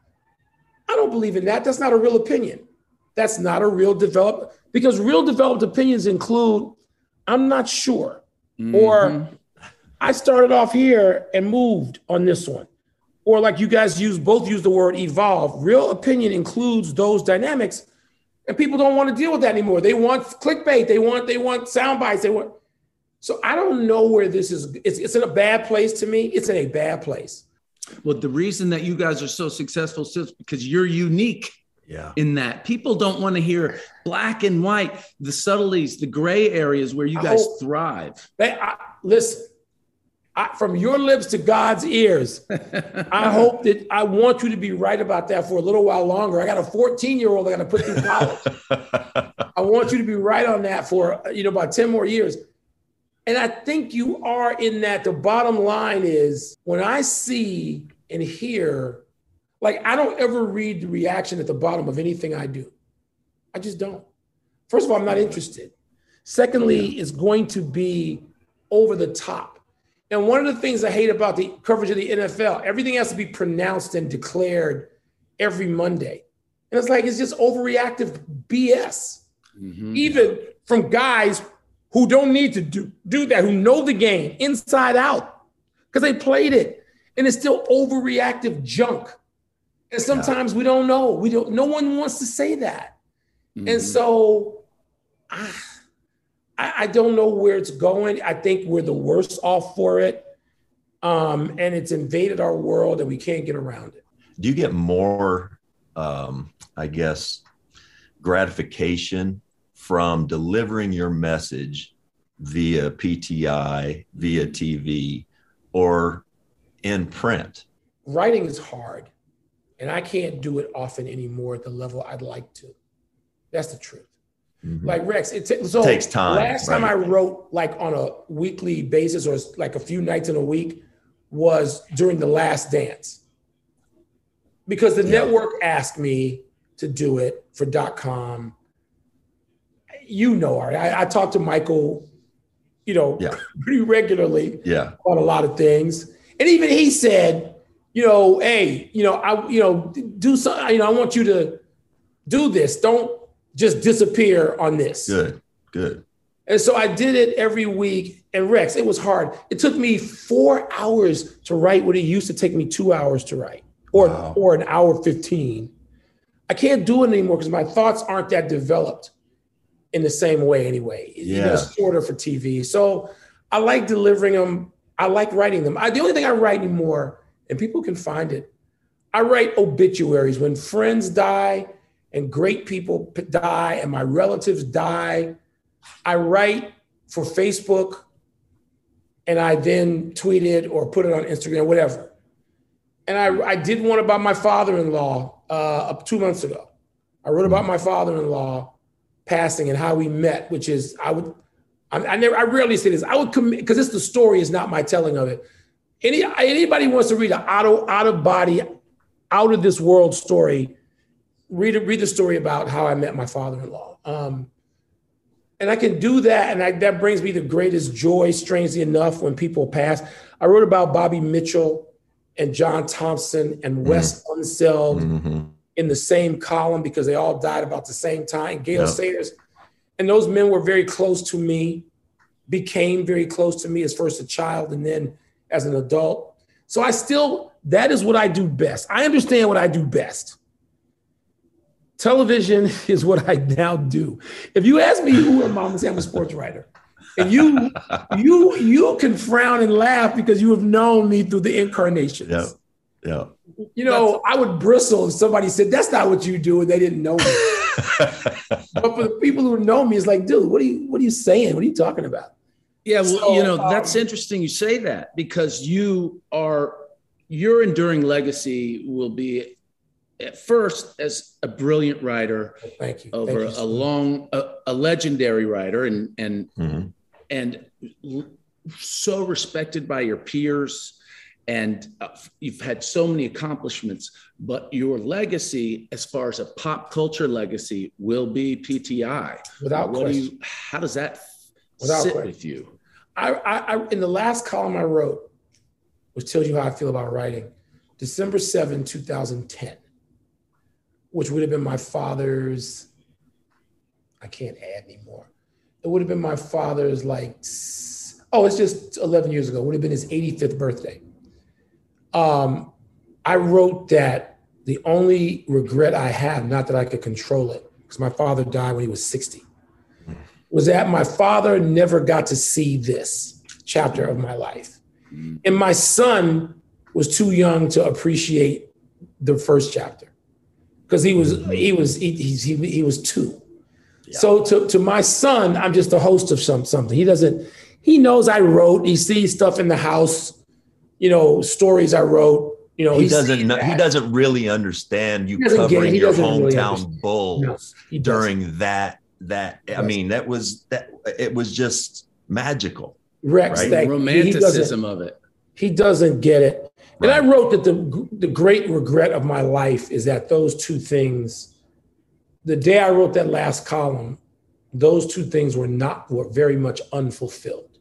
I don't believe in that. That's not a real opinion. That's not a real developed, because real developed opinions include, I'm not sure, mm-hmm. or I started off here and moved on this one. Or like you guys use, both use the word evolve. Real opinion includes those dynamics, and people don't want to deal with that anymore. They want clickbait. They want, they want sound bites. They want, so I don't know where this is. It's, it's in a bad place to me. It's in a bad place. Well, the reason that you guys are so successful is because you're unique. Yeah. In that people don't want to hear black and white, the subtleties, the gray areas where you guys hope, thrive. They, I, listen, I, from your lips to God's ears, I hope that I want you to be right about that for a little while longer. I got a fourteen year old I got to put through college. I want you to be right on that for, you know, about ten more years. And I think you are in that. The bottom line is when I see and hear, like, I don't ever read the reaction at the bottom of anything I do. I just don't. First of all, I'm not interested. Secondly, it's going to be over the top. And one of the things I hate about the coverage of the N F L, everything has to be pronounced and declared every Monday. And it's like, it's just overreactive B S. Mm-hmm. Even from guys who don't need to do, do that, who know the game inside out because they played it. And it's still overreactive junk. And sometimes yeah. we don't know. We don't. No one wants to say that. Mm-hmm. And so I, I don't know where it's going. I think we're the worst off for it. Um, and it's invaded our world and we can't get around it. Do you get more, um, I guess, gratification from delivering your message via P T I, via T V, or in print? Writing is hard, and I can't do it often anymore at the level I'd like to. That's the truth. Mm-hmm. Like Rex, it, t- so it takes time. Last right? time I wrote like on a weekly basis or like a few nights in a week was during The Last Dance, because the yeah. network asked me to do it for .com. You know, Art, I, I talk to Michael, you know, yeah. pretty regularly yeah. on a lot of things. And even he said, you know, hey, you know, I, you know, do something, you know, I want you to do this. Don't just disappear on this. Good, good. And so I did it every week. And Rex, it was hard. It took me four hours to write what it used to take me two hours to write, or, wow. or an hour fifteen. I can't do it anymore because my thoughts aren't that developed in the same way anyway. Yeah. It's shorter for T V. So I like delivering them. I like writing them. I, the only thing I write anymore, and people can find it, I write obituaries. When friends die and great people die and my relatives die, I write for Facebook and I then tweet it or put it on Instagram, whatever. And I, I did one about my father-in-law uh, two months ago. I wrote about my father-in-law passing and how we met, which is, I would, I, I never, I rarely say this. I would commit, because it's the story, is not my telling of it. Any anybody wants to read an out of, out of body, out of this world story, read read the story about how I met my father-in-law. Um, and I can do that, and I, that brings me the greatest joy, strangely enough, when people pass. I wrote about Bobby Mitchell and John Thompson and Wes mm-hmm. Unseld mm-hmm. in the same column because they all died about the same time. Gail yep. Sayers. And those men were very close to me, became very close to me as first a child and then as an adult. So I still, that is what I do best. I understand what I do best. Television is what I now do. If you ask me who am I, I'm gonna say I'm a sports writer. And you, you, you can frown and laugh because you have known me through the incarnations. Yeah, yeah. You know, that's, I would bristle if somebody said, that's not what you do, and they didn't know me. But for the people who know me, it's like, dude, what are you, what are you saying? What are you talking about? Yeah, well, so, you know, um, that's interesting you say that, because you are, your enduring legacy will be at first as a brilliant writer, well, thank you. over thank you, a long, a, a legendary writer, and and mm-hmm. and so respected by your peers, and uh, you've had so many accomplishments. But your legacy, as far as a pop culture legacy, will be P T I. Without what question. Do you, how does that Without sit question. with you? I, I, I, in the last column I wrote, which tells you how I feel about writing, December seventh, two thousand ten, which would have been my father's, I can't add anymore. It would have been my father's like, oh, it's just eleven years ago. It would have been his eighty-fifth birthday. Um, I wrote that the only regret I have, not that I could control it, because my father died when he was sixty, was that my father never got to see this chapter of my life. And my son was too young to appreciate the first chapter because he was, he was, he, he, he was two. Yeah. So to, to my son, I'm just a host of some, something. He doesn't, he knows I wrote, he sees stuff in the house, you know, stories I wrote, you know. He doesn't know, he doesn't really understand you covering your hometown really Bulls no, during that, that, I mean, that was, that it was just magical. Rex, right? that romanticism of it. He doesn't get it. Right. And I wrote that the, the great regret of my life is that those two things, the day I wrote that last column, those two things were not, were very much unfulfilled.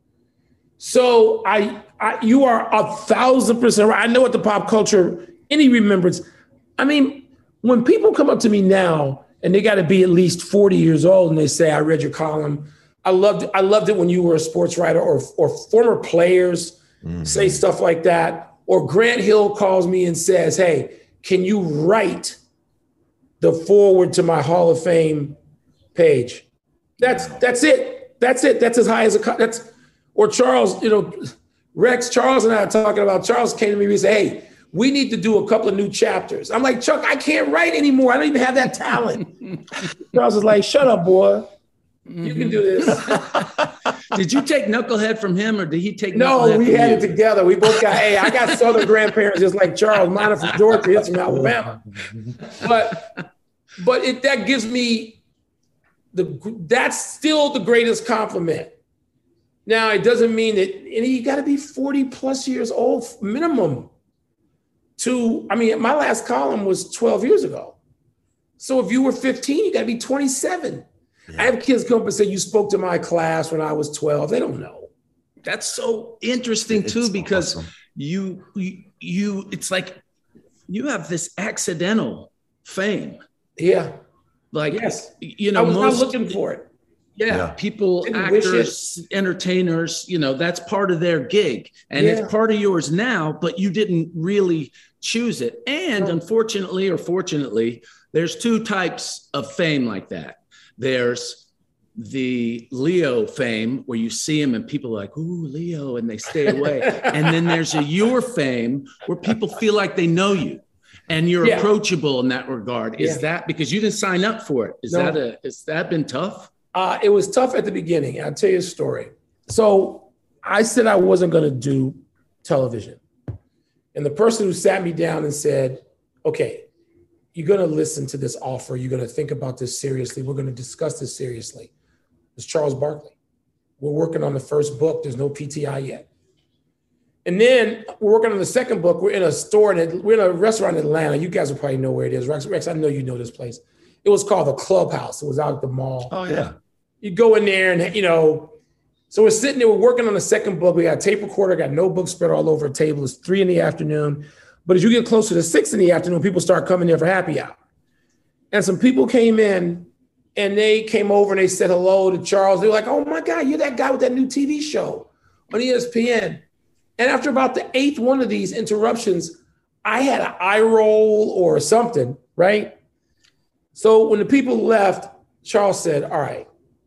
So I, I you are a thousand percent right. I know what the pop culture, any remembrance. I mean, when people come up to me now and they got to be at least forty years old and they say, I read your column. I loved, I loved it when you were a sports writer, or, or former players mm-hmm. say stuff like that. Or Grant Hill calls me and says, hey, can you write the forward to my Hall of Fame page? That's that's it. That's it. That's as high as a that's or Charles, you know, Rex, Charles and I are talking about. Charles came to me and he said, hey, we need to do a couple of new chapters. I'm like, Chuck, I can't write anymore. I don't even have that talent. Charles is like, shut up, boy. You can do this. Did you take Knucklehead from him or did he take No, Knucklehead we from had you? it together. We both got, hey, I got Southern grandparents just like Charles. Mine are from Georgia, his from Alabama. But but it that gives me the that's still the greatest compliment. Now, it doesn't mean that, and you got to be forty plus years old minimum to, I mean, my last column was twelve years ago. So if you were fifteen, you got to be twenty-seven. Yeah. I have kids come up and say, you spoke to my class when I was twelve. They don't know. That's so interesting It's too, because awesome. you, you, you, it's like you have this accidental fame. Yeah. Like, yes. you know, I was most, not looking for it. Yeah, Yeah. people, Didn't wish actors, entertainers, you know, that's part of their gig. And Yeah. it's part of yours now, but you didn't really choose it. And No. unfortunately or fortunately, there's two types of fame like that. There's the Leo fame where you see him and people are like, ooh, Leo, and they stay away. And then there's a your fame where people feel like they know you and you're Yeah. approachable in that regard. Is Yeah. that because you didn't sign up for it? Is No. that a, has that been tough? Uh, it was tough at the beginning. I'll tell you a story. So I said I wasn't going to do television. And the person who sat me down and said, okay, you're going to listen to this offer. You're going to think about this seriously. We're going to discuss this seriously. It's Charles Barkley. We're working on the first book. There's no P T I yet. And then we're working on the second book. We're in a store, in, we're in a restaurant in Atlanta. You guys will probably know where it is. Rex, Rex, I know you know this place. It was called the Clubhouse. It was out at the mall. Oh, yeah. You go in there and, you know, so we're sitting there, we're working on the second book. We got a tape recorder, got notebooks spread all over a table. It's three in the afternoon. But as you get closer to six in the afternoon, people start coming there for happy hour. And some people came in and they came over and they said hello to Charles. They were like, oh my God, you're that guy with that new T V show on E S P N. And after about the eighth one of these interruptions, I had an eye roll or something, right? So when the people left, Charles said, all right,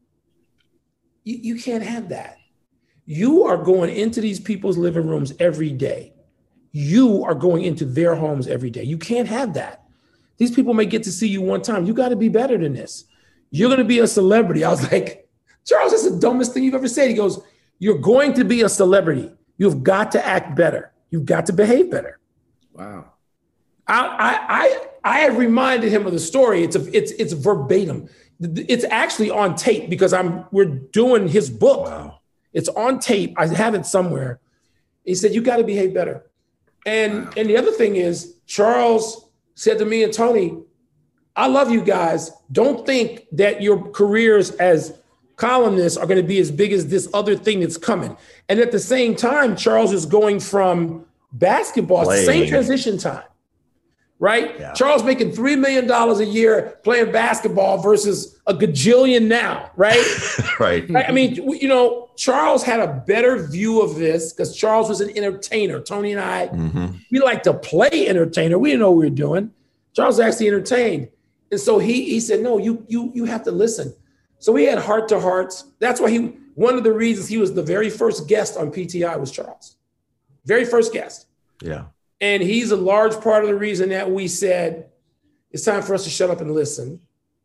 you, you can't have that. You are going into these people's living rooms every day. You are going into their homes every day. You can't have that. These people may get to see you one time. You got to be better than this. You're going to be a celebrity. I was like, Charles, that's the dumbest thing you've ever said. He goes, you're going to be a celebrity. You've got to act better. You've got to behave better. Wow. I I I, I have reminded him of the story. It's a, it's it's verbatim. It's actually on tape because I'm we're doing his book. Wow. It's on tape. I have it somewhere. He said, you got to behave better. And wow. and the other thing is, Charles said to me and Tony, I love you guys. Don't think that your careers as columnists are going to be as big as this other thing that's coming. And at the same time, Charles is going from basketball, it's the same transition time, right? Yeah. Charles making three million dollars a year playing basketball versus a gajillion now, right? Right. I mean, you know, Charles had a better view of this because Charles was an entertainer. Tony and I, mm-hmm. we like to play entertainer. We didn't know what we were doing. Charles actually entertained. And so he he said, no, you you you have to listen. So we had heart to hearts. That's why he, one of the reasons he was the very first guest on P T I was Charles. Very first guest. Yeah. And he's a large part of the reason that we said, it's time for us to shut up and listen.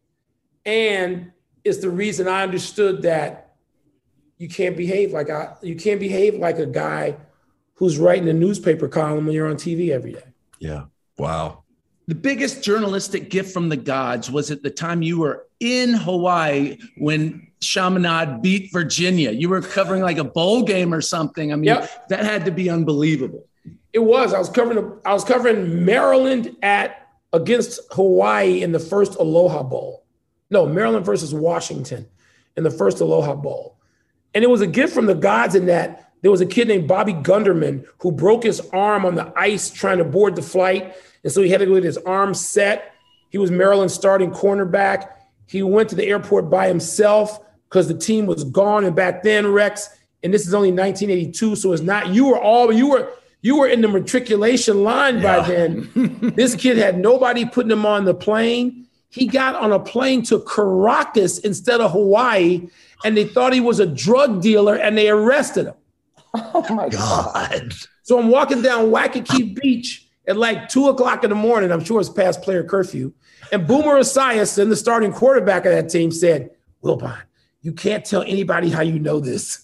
And it's the reason I understood that you can't behave like I, you can't behave like a guy who's writing a newspaper column when you're on T V every day. Yeah. Wow. The biggest journalistic gift from the gods was at the time you were in Hawaii when Chaminade beat Virginia. You were covering like a bowl game or something. I mean, yep. That had to be unbelievable. It was. I was covering. I was covering Maryland at against Hawaii in the first Aloha Bowl. No, Maryland versus Washington in the first Aloha Bowl, and it was a gift from the gods in that there was a kid named Bobby Gunderman who broke his arm on the ice trying to board the flight. And so he had to go get his arm set. He was Maryland's starting cornerback. He went to the airport by himself because the team was gone. And back then, Rex, and this is only nineteen eighty-two, so it's not, you were all, you were, you were in the matriculation line yeah. by then. This kid had nobody putting him on the plane. he got on a plane to Caracas instead of Hawaii, and they thought he was a drug dealer, and they arrested him. Oh my God. God. So I'm walking down Waikiki Beach at like two o'clock in the morning. I'm sure it's past player curfew. And Boomer Esiason, the starting quarterback of that team, said, Wilbon, you can't tell anybody how you know this.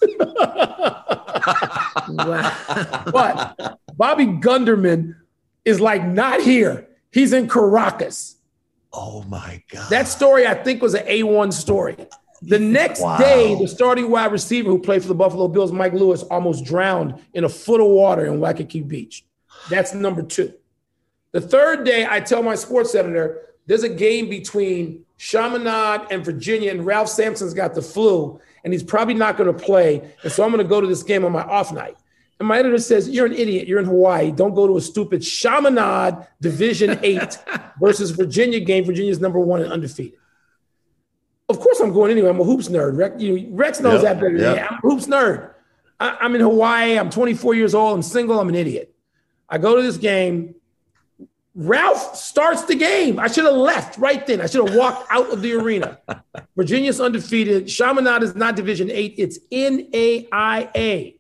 But Bobby Gunderman is like not here. He's in Caracas. Oh my God. That story, I think, was an A one story. The next Wow. day, the starting wide receiver who played for the Buffalo Bills, Mike Lewis, almost drowned in a foot of water in Waikiki Beach. That's number two. The third day, I tell my sports editor, there's a game between Chaminade and Virginia, and Ralph Sampson's got the flu, and he's probably not going to play. And so I'm going to go to this game on my off night. And my editor says, you're an idiot. You're in Hawaii. Don't go to a stupid Chaminade Division eight versus Virginia game. Virginia's number one and undefeated. Of course I'm going anyway. I'm a hoops nerd. Rex, you know, Rex knows Yep, that better than yep. me. I'm a hoops nerd. I, I'm in Hawaii. I'm twenty-four years old. I'm single. I'm an idiot. I go to this game. Ralph starts the game. I should have left right then. I should have walked out of the arena. Virginia's undefeated. Chaminade is not Division eight. It's N A I A.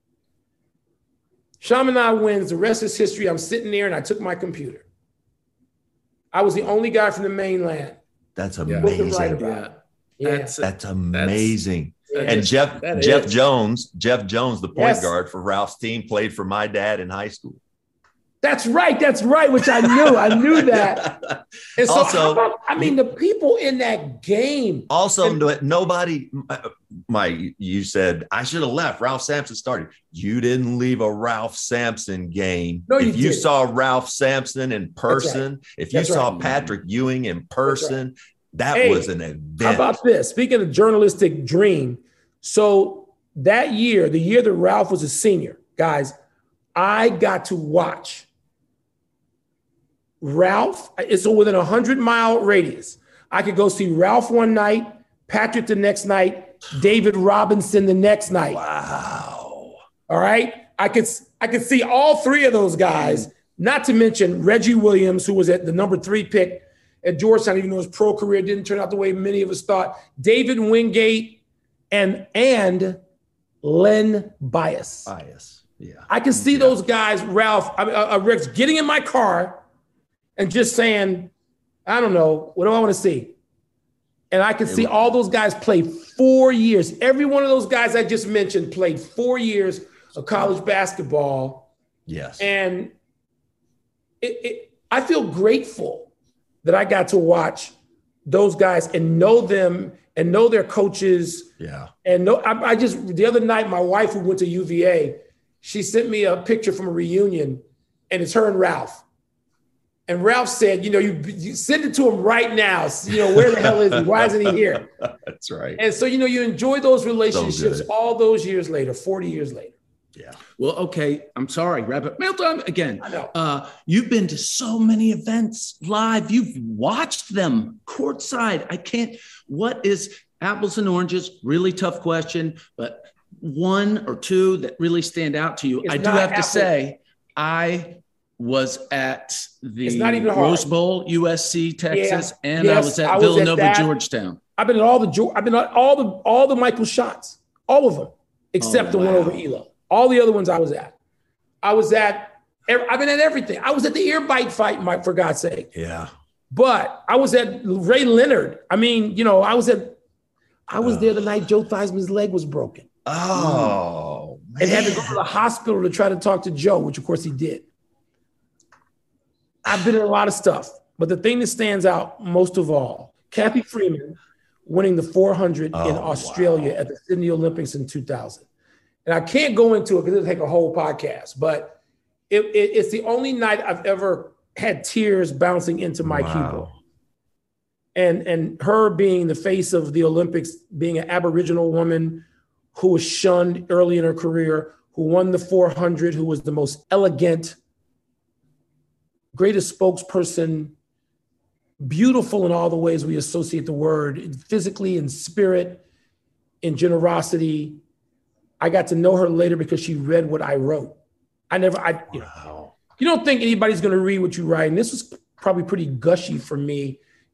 Chaminade wins. The rest is history. I'm sitting there, and I took my computer. I was the only guy from the mainland. That's Who could amazing. write about it. Yeah. That's, That's amazing. that's- and Jeff that Jeff is. Jones, Jeff Jones, the point Yes. guard for Ralph's team, played for my dad in high school. That's right. That's right, which I knew. I knew that. And so, Also- how about, I mean, the people in that game. Also, And- no- nobody, my, you said, I should have left. Ralph Sampson started. You didn't leave a Ralph Sampson game. No, you if you didn't. saw Ralph Sampson in person, if you That's saw right. Patrick Ewing in person, that Hey, was an How event. about this? Speaking of journalistic dream. So that year, the year that Ralph was a senior, guys, I got to watch Ralph. It's within a hundred mile radius. I could go see Ralph one night, Patrick the next night, David Robinson the next night. Wow. All right. I could I could see all three of those guys, not to mention Reggie Williams, who was at the number three pick at Georgetown, even though his pro career didn't turn out the way many of us thought. David Wingate and and Len Bias. Bias. Yeah. I can see those guys, Ralph, I mean, uh, uh, Rex, getting in my car and just saying, I don't know, what do I want to see? And I can see all those guys play four years. Every one of those guys I just mentioned played four years of college basketball. Yes. And it, it, I feel grateful that I got to watch those guys and know them and know their coaches. Yeah. And know, I, I just, the other night, my wife who went to U V A, she sent me a picture from a reunion, and it's her and Ralph. And Ralph said, you know, you, you send it to him right now. You know, where the hell is he? Why isn't he here? That's right. And so, you know, you enjoy those relationships good. all those years later, forty years later. Yeah. Well, okay. I'm sorry. Wrap it. Mail time again. I know. Uh, you've been to so many events live. You've watched them courtside. I can't. What is apples and oranges? Really tough question, but one or two that really stand out to you. It's I do not have apple. to say, I was at It's the not even hard. Rose Bowl, U S C, Texas, Yeah. and I Yes, was at I was at Villanova, that. Georgetown. I've been at all the Jo- I've been at all the all the Michael shots, all of them, except Oh, the one wow. over Elo. All the other ones I was at. I was at. I've been at everything. I was at the ear bite fight, Mike, for God's sake. Yeah. But I was at Ray Leonard. I mean, you know, I was at. I was there the night Joe Theismann's leg was broken Oh, man. and had to go to the hospital to try to talk to Joe, which of course he did. I've been in a lot of stuff, but the thing that stands out most of all, Kathy Freeman winning the four hundred Oh, in Australia wow. at the Sydney Olympics in two thousand. And I can't go into it because it'll take a whole podcast, but it, it, it's the only night I've ever had tears bouncing into my Wow. keyboard. And, and her being the face of the Olympics, being an Aboriginal woman who was shunned early in her career, who won the four hundred, who was the most elegant, greatest spokesperson, beautiful in all the ways we associate the word, physically, in spirit, in generosity. I got to know her later because she read what I wrote. I never, I, you know, Wow. you don't think anybody's going to read what you write. And this was probably pretty gushy for me,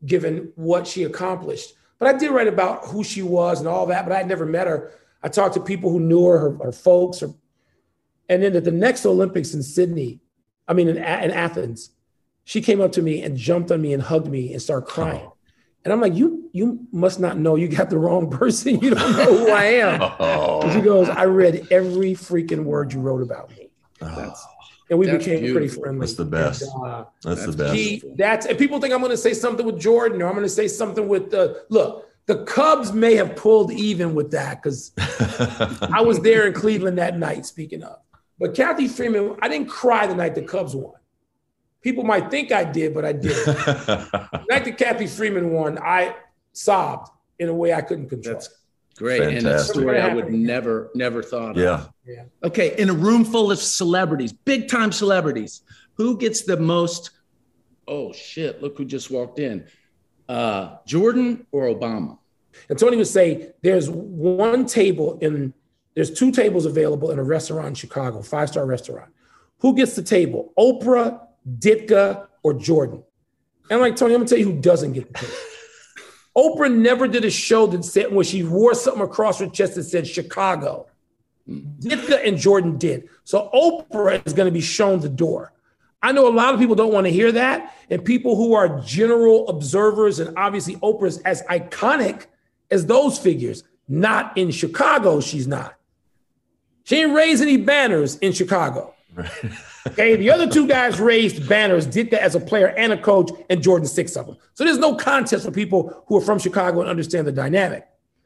given what she accomplished. But I did write about who she was and all that, but I had never met her. I talked to people who knew her, her, her folks. Her, and then at the next Olympics in Sydney, I mean, in, in Athens, she came up to me and jumped on me and hugged me and started crying. Oh. And I'm like, you you must not know. You got the wrong person. You don't know who I am. Oh. And she goes, I read every freaking word you wrote about me. Oh. That's, and we that's became beautiful. pretty friendly. That's the best. And, uh, that's, that's the best. She, that's, and people think I'm going to say something with Jordan or I'm going to say something with, uh, look, the Cubs may have pulled even with that because I was there in Cleveland that night, speaking of. But Cathy Freeman, I didn't cry the night the Cubs won. People might think I did, but I didn't. The night that Cathy Freeman won, I sobbed in a way I couldn't control. That's great. Fantastic. And a story I would never, never thought yeah. of. Yeah. Okay. In a room full of celebrities, big time celebrities, who gets the most, oh shit, look who just walked in. Uh, Jordan or Obama? And Tony would say there's one table in, there's two tables available in a restaurant in Chicago, five-star restaurant. Who gets the table? Oprah, Ditka, or Jordan? And I'm like, Tony, I'm gonna tell you who doesn't get the table. Oprah never did a show that said, where she wore something across her chest that said Chicago. Ditka and Jordan did. So Oprah is gonna be shown the door. I know a lot of people don't want to hear that. And people who are general observers, and obviously Oprah's as iconic as those figures, not in Chicago, she's not. She didn't raise any banners in Chicago. Right. Okay, the other two guys raised banners, Ditka as a player and a coach, and Jordan six of them. So there's no contest for people who are from Chicago and understand the dynamic.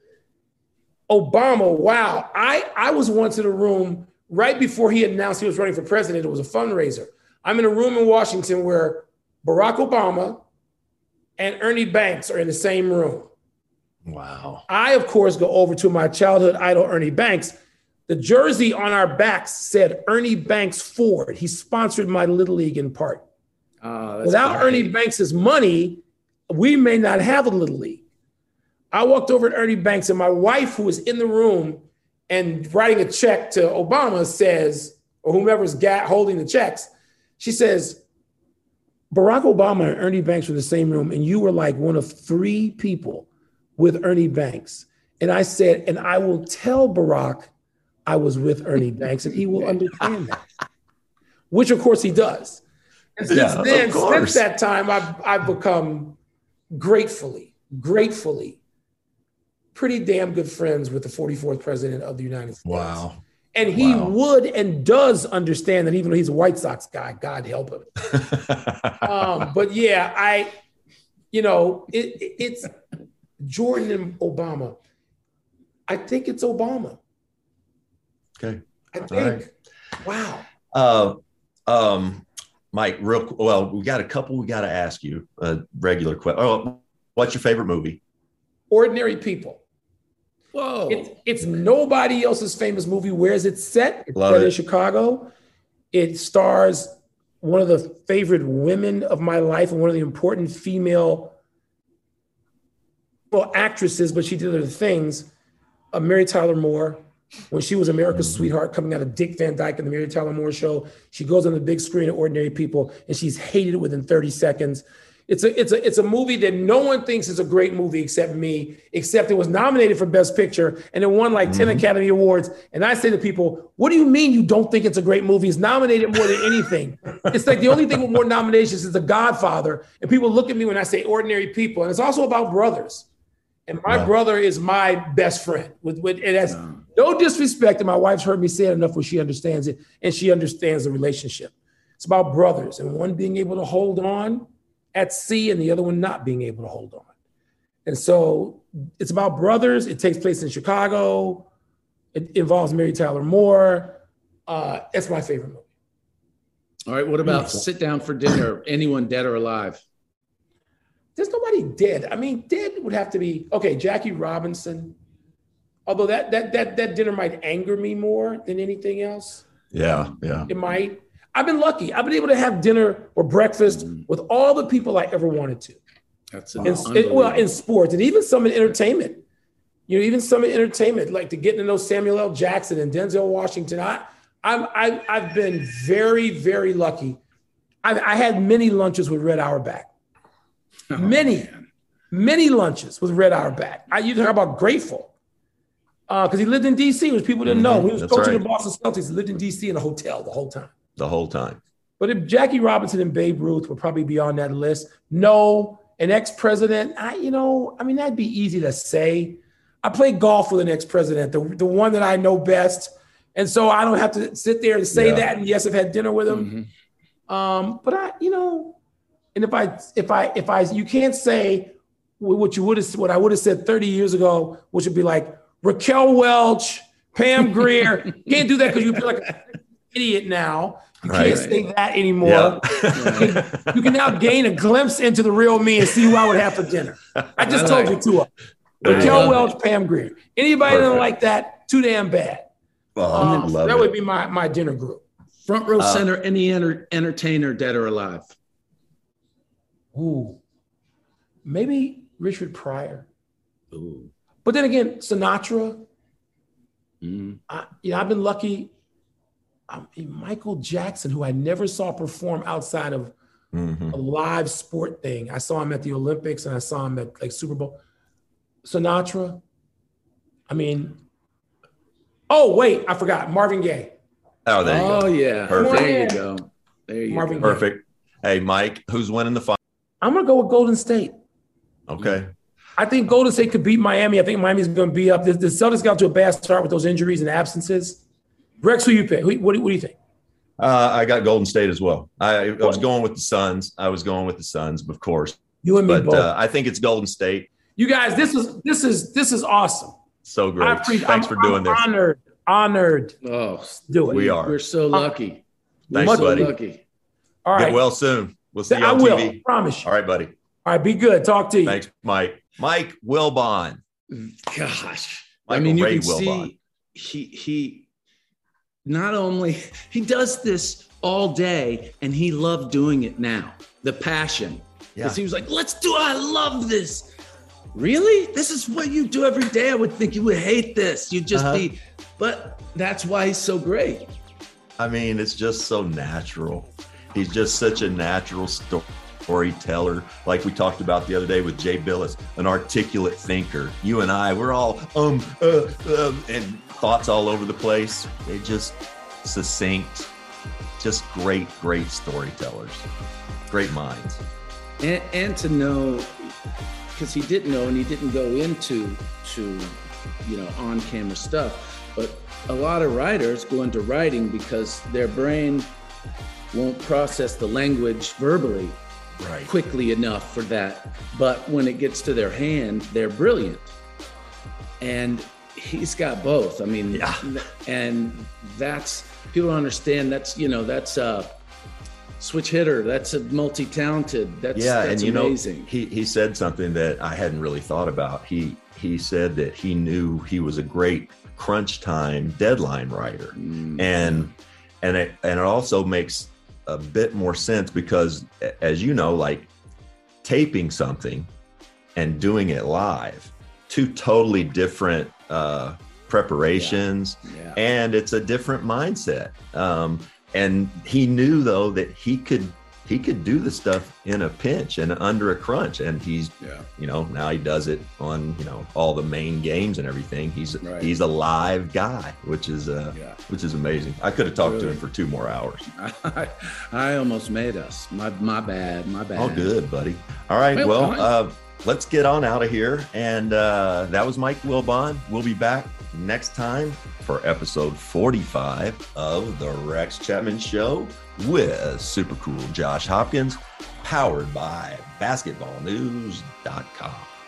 Obama, wow. I, I was once in a room right before he announced he was running for president. It was a fundraiser. I'm in a room in Washington where Barack Obama and Ernie Banks are in the same room. Wow. I, of course, go over to my childhood idol, Ernie Banks. The jersey on our backs said Ernie Banks Ford. He sponsored my Little League in part. Uh, Without Ernie Banks' money, we may not have a Little League. I walked over to Ernie Banks, and my wife, who was in the room and writing a check to Obama, says, or whomever's got holding the checks, she says, Barack Obama and Ernie Banks were in the same room, and you were like one of three people with Ernie Banks. And I said, and I will tell Barack I was with Ernie Banks, and he will understand that, which of course he does. And since yeah, then, since that time, I've, I've become gratefully, gratefully, pretty damn good friends with the forty-fourth president of the United States. Wow. And he wow. would and does understand that, even though he's a White Sox guy, God help him. um, but yeah, I, you know, it, it, it's Jordan and Obama. I think it's Obama. Okay. I think. Right. Wow. Uh, um, Mike, real well, we got a couple we got to ask you. A regular question. Oh, what's your favorite movie? Ordinary People. Whoa. It's, it's nobody else's famous movie. Where is it set? It's Love set it. in Chicago. It stars one of the favorite women of my life and one of the important female well, actresses, but she did other things. Uh, Mary Tyler Moore, when she was America's mm-hmm. sweetheart, coming out of Dick Van Dyke and the Mary Tyler Moore Show, she goes on the big screen of Ordinary People, and she's hated within thirty seconds. It's a, it's a, it's a movie that no one thinks is a great movie except me, except it was nominated for Best Picture and it won like mm-hmm. ten Academy Awards. And I say to people, what do you mean you don't think it's a great movie? It's nominated more than anything. It's like the only thing with more nominations is The Godfather. And people look at me when I say Ordinary People. And it's also about brothers. And my yeah. brother is my best friend. With, with it has yeah. no disrespect. And my wife's heard me say it enough where she understands it. And she understands the relationship. It's about brothers and one being able to hold on at sea and the other one not being able to hold on. And so it's about brothers. It takes place in Chicago. It involves Mary Tyler Moore. Uh, it's my favorite movie. All right, what about Sit Down for Dinner? Anyone dead or alive? There's nobody dead. I mean, dead would have to be, okay, Jackie Robinson. Although that that that that dinner might anger me more than anything else. Yeah, yeah. It might. I've been lucky. I've been able to have dinner or breakfast mm. with all the people I ever wanted to. That's in, in, well, in sports and even some in entertainment. You know, even some in entertainment, like to get to know Samuel L. Jackson and Denzel Washington. I, I'm, I, I've been very, very lucky. I've, I had many lunches with Red Auerbach. Oh, many. Man. many lunches with Red Auerbach. I, you talk about grateful. Because uh, he lived in D C, which people didn't know. He was That's coaching right. the Boston Celtics. He lived in D C in a hotel the whole time. The whole time. But if Jackie Robinson and Babe Ruth would probably be on that list. No, an ex-president, I, you know, I mean, that'd be easy to say. I played golf with an ex-president, the, the one that I know best. And so I don't have to sit there and say Yeah. that. And yes, I've had dinner with him. Mm-hmm. Um, but I, you know, and if I, if I, if I, you can't say what you would have, what I would have said thirty years ago, which would be like, Raquel Welch, Pam Grier. You can't do that because you feel like an idiot now. You Right. can't say that anymore. Yeah. you, can, you can now gain a glimpse into the real me and see who I would have for dinner. I just I told like you two of them. Raquel love Welch, Pam Grier. Anybody that don't Perfect. like that, too damn bad. Oh, Um, I so love that it. would be my, my dinner group. Front row Uh, center, any enter, entertainer, dead or alive. Ooh. Maybe Richard Pryor. Ooh. But then again, Sinatra. Mm. I, you know, I've been lucky. I mean, Michael Jackson, who I never saw perform outside of Mhm. a live sport thing. I saw him at the Olympics and I saw him at like Super Bowl. Sinatra. I mean, oh, wait, I forgot. Marvin Gaye. Oh, there you Oh, go. yeah. Perfect. There you go. There you Marvin go. Gaye. Perfect. Hey, Mike, who's winning the final? I'm going to go with Golden State. Okay. I think Golden State could beat Miami. I think Miami's going to be up. The, the Celtics got to a bad start with those injuries and absences. Rex, who you pick? Who, what, do- what do you think? Uh, I got Golden State as well. I, I was going with the Suns. I was going with the Suns, of course. You and me But both. uh, I think it's Golden State. You guys, this is this is this is awesome. So great. I appreciate- Thanks I'm- for doing I'm this. Honored, honored. Oh, Do it. We are. we're so lucky. Thanks, we're so buddy. lucky. All Get right. well soon. We'll see you I on will. T V. Promise you. All right, buddy. All right. Be good. Talk to you. Thanks, Mike. Mike Wilbon. Gosh. Michael I mean, you Ray can Wilbon. see he he not only he does this all day and he loved doing it now. The passion. Yeah. Because he was like, let's do it. I love this. Really? This is what you do every day. I would think you would hate this. You'd just Uh-huh. be, but that's why he's so great. I mean, it's just so natural. He's just such a natural sto- storyteller. Like we talked about the other day with Jay Billis, an articulate thinker. You and I, we're all um, uh, um, and thoughts all over the place. They just succinct, just great, great storytellers, great minds. And, and to know, because he didn't know and he didn't go into to, you know, on-camera stuff, but a lot of writers go into writing because their brain won't process the language verbally Right. quickly enough for that. But when it gets to their hand, they're brilliant. And he's got both. I mean, Yeah. and that's, people don't understand that's, you know, that's a switch hitter. That's a multi-talented. That's, Yeah, that's and you amazing. know, he he said something that I hadn't really thought about. He he said that he knew he was a great crunch time deadline writer, Mm. and and it and it also makes a bit more sense because, as you know, like taping something and doing it live, two totally different uh, preparations, Yeah. and it's a different mindset. Um, and he knew though that he could he could do the stuff in a pinch and under a crunch, and he's Yeah. you know now he does it on you know all the main games and everything. He's Right. he's a live guy, which is uh Yeah. which is amazing. I could have talked to Really. him for two more hours. I, I almost made us. My my bad. My bad. All good, buddy. All right, Well, well, fine. uh, let's get on out of here. And uh, that was Mike Wilbon. We'll be back next time for episode forty-five of the Rex Chapman Show with super cool Josh Hopkins, powered by basketball news dot com.